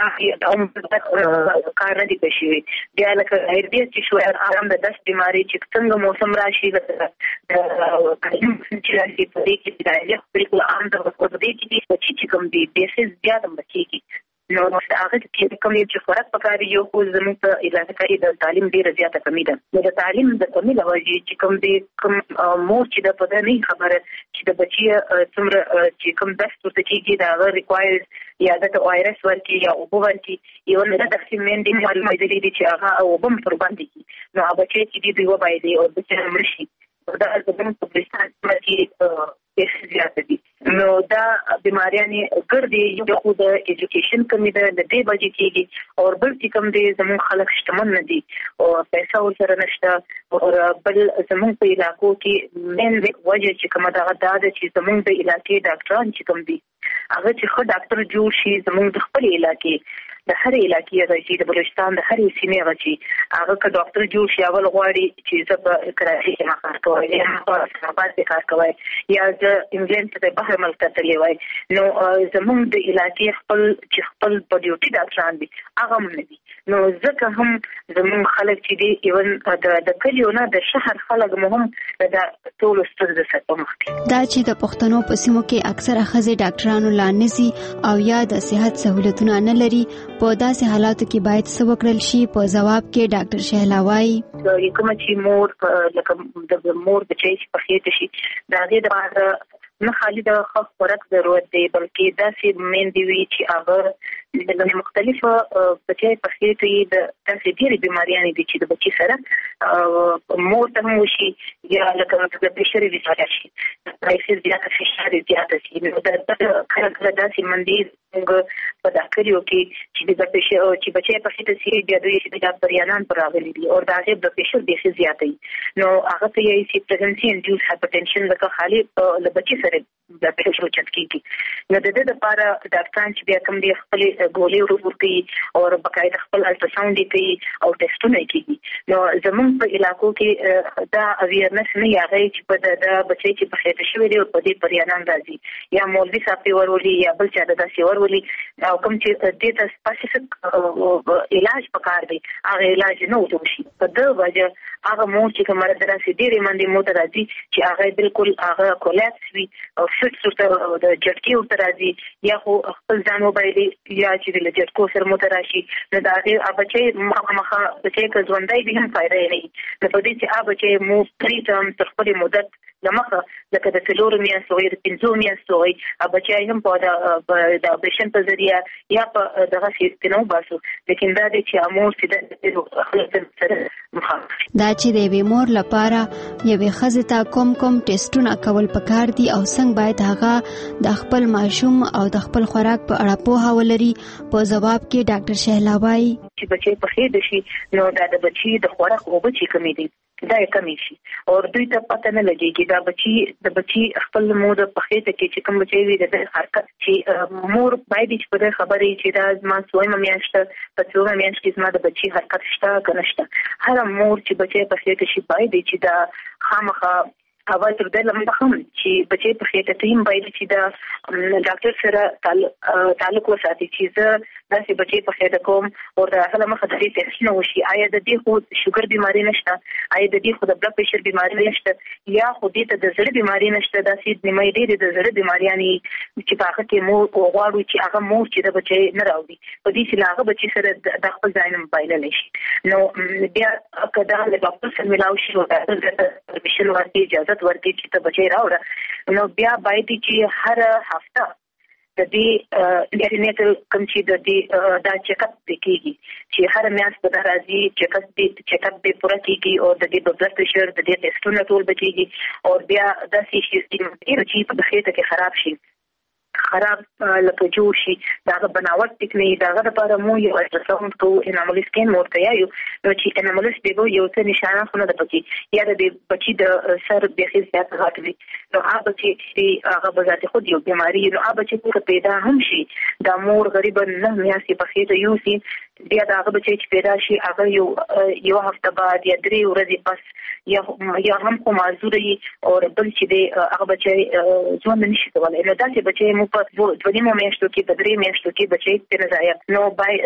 Speaker 29: کار نه دی پېښوي بیا لکه هربي چې شو آرام د داس بیماری چې څنګه موسم راشي د کلیم چې راشي په دې کې د بالکل عام د وګړي چې کوم دي د څه زیاته مچيږي نو هغه چې کوم چې خوراک پکاري یو خو زموږ په علاقه کې د تعلیم ډیره زیاته کمی ده نو د تعلیم د کمی لوي چې کوم دې کوم مور چې د پدې نه خبره چې د بچي څومره چې کوم داس ورته کېږي دا ریکوایر یا د وایرس ورکی یا او ورکی یو نه د سیمن دي معلومات دي چې هغه او بم پر باندې نو هغه چې دی و باید او د چا مرشي دا د بم په بلستان کې ډېر زیات دي نو دا بیماریاں ګرځي یو خو د ایجوکیشن کمی ده د دې وجې کېږي او بل چې کوم دي زموږ خلک شتمن نه دي او پیسې ورسره نشته او بل زموږ په علاقو کې مین وجه چې کومه دا چې زموږ د علاقې ډاکټران چې کوم دي هغه چې خو ډاکټر جوړ شي زموږ د خپل علاقې د هر علاقې غږی د بلوچستان د هر سیمې غږی هغه که ډاکټر جوړ شي اول غواړي چې زه په کراچي کې کار کوم یا په اسلاماباد کې کار کوم یا د انګلند ته بهر ملک ته تللی وای نو زموږ د علاقې خپل په ډیوټي ډاکټران دي هغه هم نه دي نو ځکه هم زموږ خلک چې دي ایون د کلیو نه د شهر خلک هم د ټول ستونزې سره مخ دي
Speaker 6: دا چې د پښتنو په سیمو کې اکثره ښځې ډاکټرانو لانسي او یا د صحت سہولتونه نه لري په داسې حالاتو کې باید څه وکړل شي په جواب کې ډاکټر شهلا وایي
Speaker 29: کوم چې مور لکه د مور بچی چې په خېټه شي دا د نه خالي د خوراک ضرورت دی بلکې داسې مېندې وي چې هغه د مختلفو بچي په خېټه د داسې ډېرې بیماریانې دي چې د بچي سره مور ته هم وشي یا لکه د پرېشر ویزا شي پرېشر زیاته فشار زیاته شي نو دا کله داسې مندي په داخليو کې چې د پرېشر چې بچي په خېټه سي بیا دوی چې د پریانان پر راغلي دي او دا غیب د پرېشر ډېر زیاتې نو هغه ته یې چې پریګنسي انډیوس هایپرټنشن لکه خالي د بچي سره د پرېشر چت کیږي نو د دې لپاره ډاکټران چې بیا کوم دي خپل ګولې ورکوي او بقایده خپل الټراساوند کوي او ټیسټونه کوي نو زموږ په علاقو کې دا اویرنس نه یاغي چې په د بچي چې په خېټه شوی دی او په دې پریانان راځي یا مولوی صاحب ورولي یا بل چا داسې ورولي او کوم چې دې ته سپیسیفیک علاج پکار دی هغه علاج نه وشي په دغه وجه هغه مور چې کومه دراسي ډېرې منډي مو ته راځي چې هغه بالکل هغه کولاپس وي او شټ سره د جټکی ورته راځي یا خو خپل ځان وبایلي یا چې د جټکو سره مو ته راشي نو دا هغه بچي مخه بچي که ژوندۍ به هم فائدہ نه نو په دې چې هغه بچي مو پریټم تر خپل مدت لمخه لکه د فلور میاشتو د 5 میاشتو بچي هم په د اپریشن په ذریعہ یا په دغه سیستم باسو لیکن دا د چې امور چې د خلک سره مخالف
Speaker 6: دا چې د ویمور لپاره یوې ښځې ته کوم ټیسټونه کول پکار دي او څنګه باید هغه د خپل ماشوم او د خپل خوراک په اړه پوهه ولري په جواب کې ډاکټر شهلا وایي
Speaker 29: چې بچي په خېټه شي نو دا د بچي د خوراک او بچي کمی دي دا کمی شي او دوی ته پته نه لګيږي دا بچي خپل مور په خېټه کې چې کوم بچي وي د حرکت چې مور باید چې په خبرې چې دا ما سوې میاشته په څو میاشت کې زما د بچي حرکت شته کنه شته هر مور چې بچي په خېټه شي باید چې دا خامخا اول تر دې لمده هم چې بچي په خېټه ټیم باید چې دا ډاکټر سره تعلق وساتي چې زه داسې بچي په خېټه کوم او دا هله مخه د دې ټیسټ نه وشي آیا د دې خو شوګر بیماری نشته آیا د دې خو د بلډ پريشر بیماری نشته یا خو دې ته د زړه بیماری نشته دا سید نیمه دې د زړه بیماریانه چې په هغه کې مو غواړو چې هغه مو چې د بچي نه راوړي په دې چې هغه بچي سره د خپل ځای نه موبایل لشي نو بیا کدا له ډاکټر سره ملاوي شي او د پرمیشن ورکړي اجازه ورکړي چې ته بچي راوړه نو بیا باید چې هر هفته د دې انټرنیټ کوم چې د دې دا چیک اپ کیږي چې هر میاشت به راځي چیک اپ به پوره کیږي او د دې بلډ پريشر د دې ټیسټونه ټول بچيږي او بیا د سي چې په خېټه کې خراب شي خراب لکه جوړ شي دا بناوټ ټکنی دا غره لپاره مو یو الټراساوند کو انامل سکین مورته یو نو چې انامل سپیبو یو څه نشانه خونه د پکې یا د بچی د سر د خزيات غاټوي نو هغه بچی چې هغه بذات خود یو بیماری نو هغه بچی کو پیدا هم شي دا مور غریب نه میاسي په خېټه یو سي بیا دا هغه بچی چې پیدا شي هغه یو هفته بعد یا 3 ورځې پس یا هم کوم معذوري او بل چې د هغه بچی ژوند نشي کولای نو دا چې بچی مو په 2 میاشتو کې په 3 میاشتو کې بچی په نزایا نو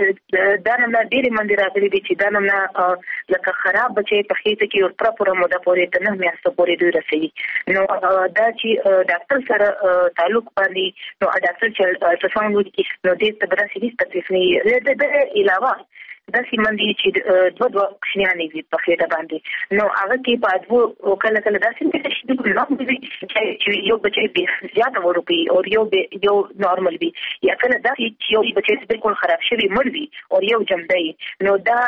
Speaker 29: دا نه ډېر منډي راغلي دي چې دا نه لکه خراب بچی په خېټه کې او پراپر موده پورې ته نه میاشتو پورې دوی رسېږي نو دا چې ډاکټر سره تعلق باندې نو ډاکټر چې الټراساوند وکړي نو دې ته به هیڅ تکلیف نه د علاوه دا سیمندي چې دوه کښنیانې وي په خېټه باندې نو هغه کې په ادو کله دا څنګه چې د نوم دي چې یو بچی به زیاته ورپی او یو نورمال وي یا کله دا چې یو بچی بالکل خراب شوی مړ وي او یو جمدای نو دا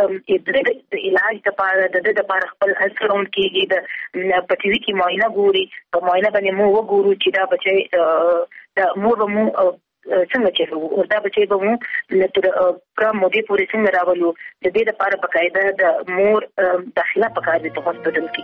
Speaker 29: د علاج لپاره د لپاره خپل الټراساوند کېږي د پټوي کې معاینه ګوري په معاینه باندې مو وګورو چې دا بچی د مور مو څنګه چې دا بچي به مو تر پرم مودې پورې څنګه راولو د دې لپاره بقاعده د مور داخله پکار دي په هسپتال کې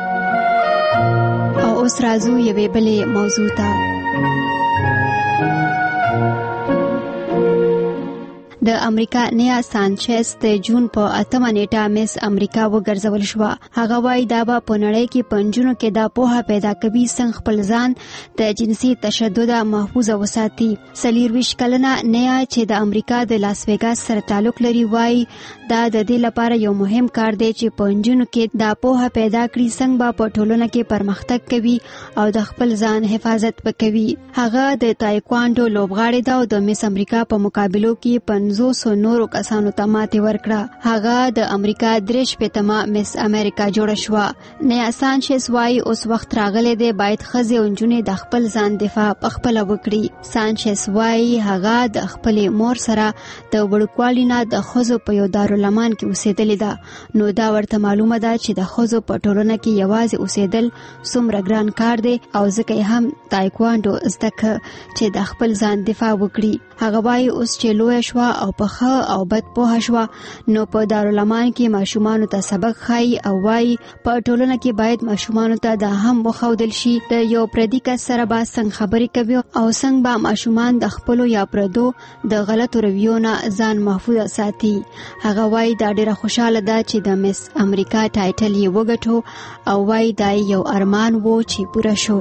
Speaker 6: او اوس راځو یوې بلې موضوع ته د امریکا نیا سانچز د جون په 8 نیټه مس امریکا وګرځول شو. هغه وايي دا به په نړۍ کې پنځونو کې دا پوهه پیدا کوي څنګه خپل ځان د جنسي تشدد محفوظ وساتي. 24 کلنه نیا چې د امریکا د لاس ویګاس سره تعلق لري وايي دا د دې لپاره یو مهم کار دی چې پنځونو کې دا پوهه پیدا کړي څنګه به په ټولنه کې پرمختګ کوي او د خپل ځان حفاظت وکوي. هغه د تایکواندو لوبغاړې ده او د مس امریکا په مقابلو کې 500 نورو کسانو ته ماتې ورکړه. هغه د امریکا 3 مس امریکا جوړه شوه. نیا سانچز وايي اوس وخت راغلی دی باید ښځې او نجونې د خپل ځان دفاع پخپله وکړي. سانچز وايي هغه د خپلې مور سره د وړوکوالي نه د ښځو په یو دارالمان کې اوسېدلې ده نو دا ورته معلومه ده چې د ښځو په ټولنه کې یوازې اوسېدل څومره ګران کار دی او ځکه یې هم تایکواندو زده کړه چې د خپل ځان دفاع وکړي. هغه وايي اوس چې لویه شوه او په ښه او بد پوهه شوه نو په دارالمان کې ماشومانو ته سبق ښایي او وايي په ټولنه کې باید ماشومانو ته دا هم وښودل شي د یو پردي کس سره به څنګه خبرې کوي او څنګه به ماشومان د خپلو یا پردو د غلطو رویو نه ځان محفوظ ساتي. هغه وايي دا ډیره خوشاله ده چې د مس امریکا ټایټل یې وګټو او وايي دا یو ارمان وو چې پوره شو.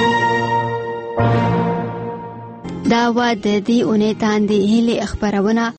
Speaker 6: دا و د دې اونۍ تاندې هیلې خبرونه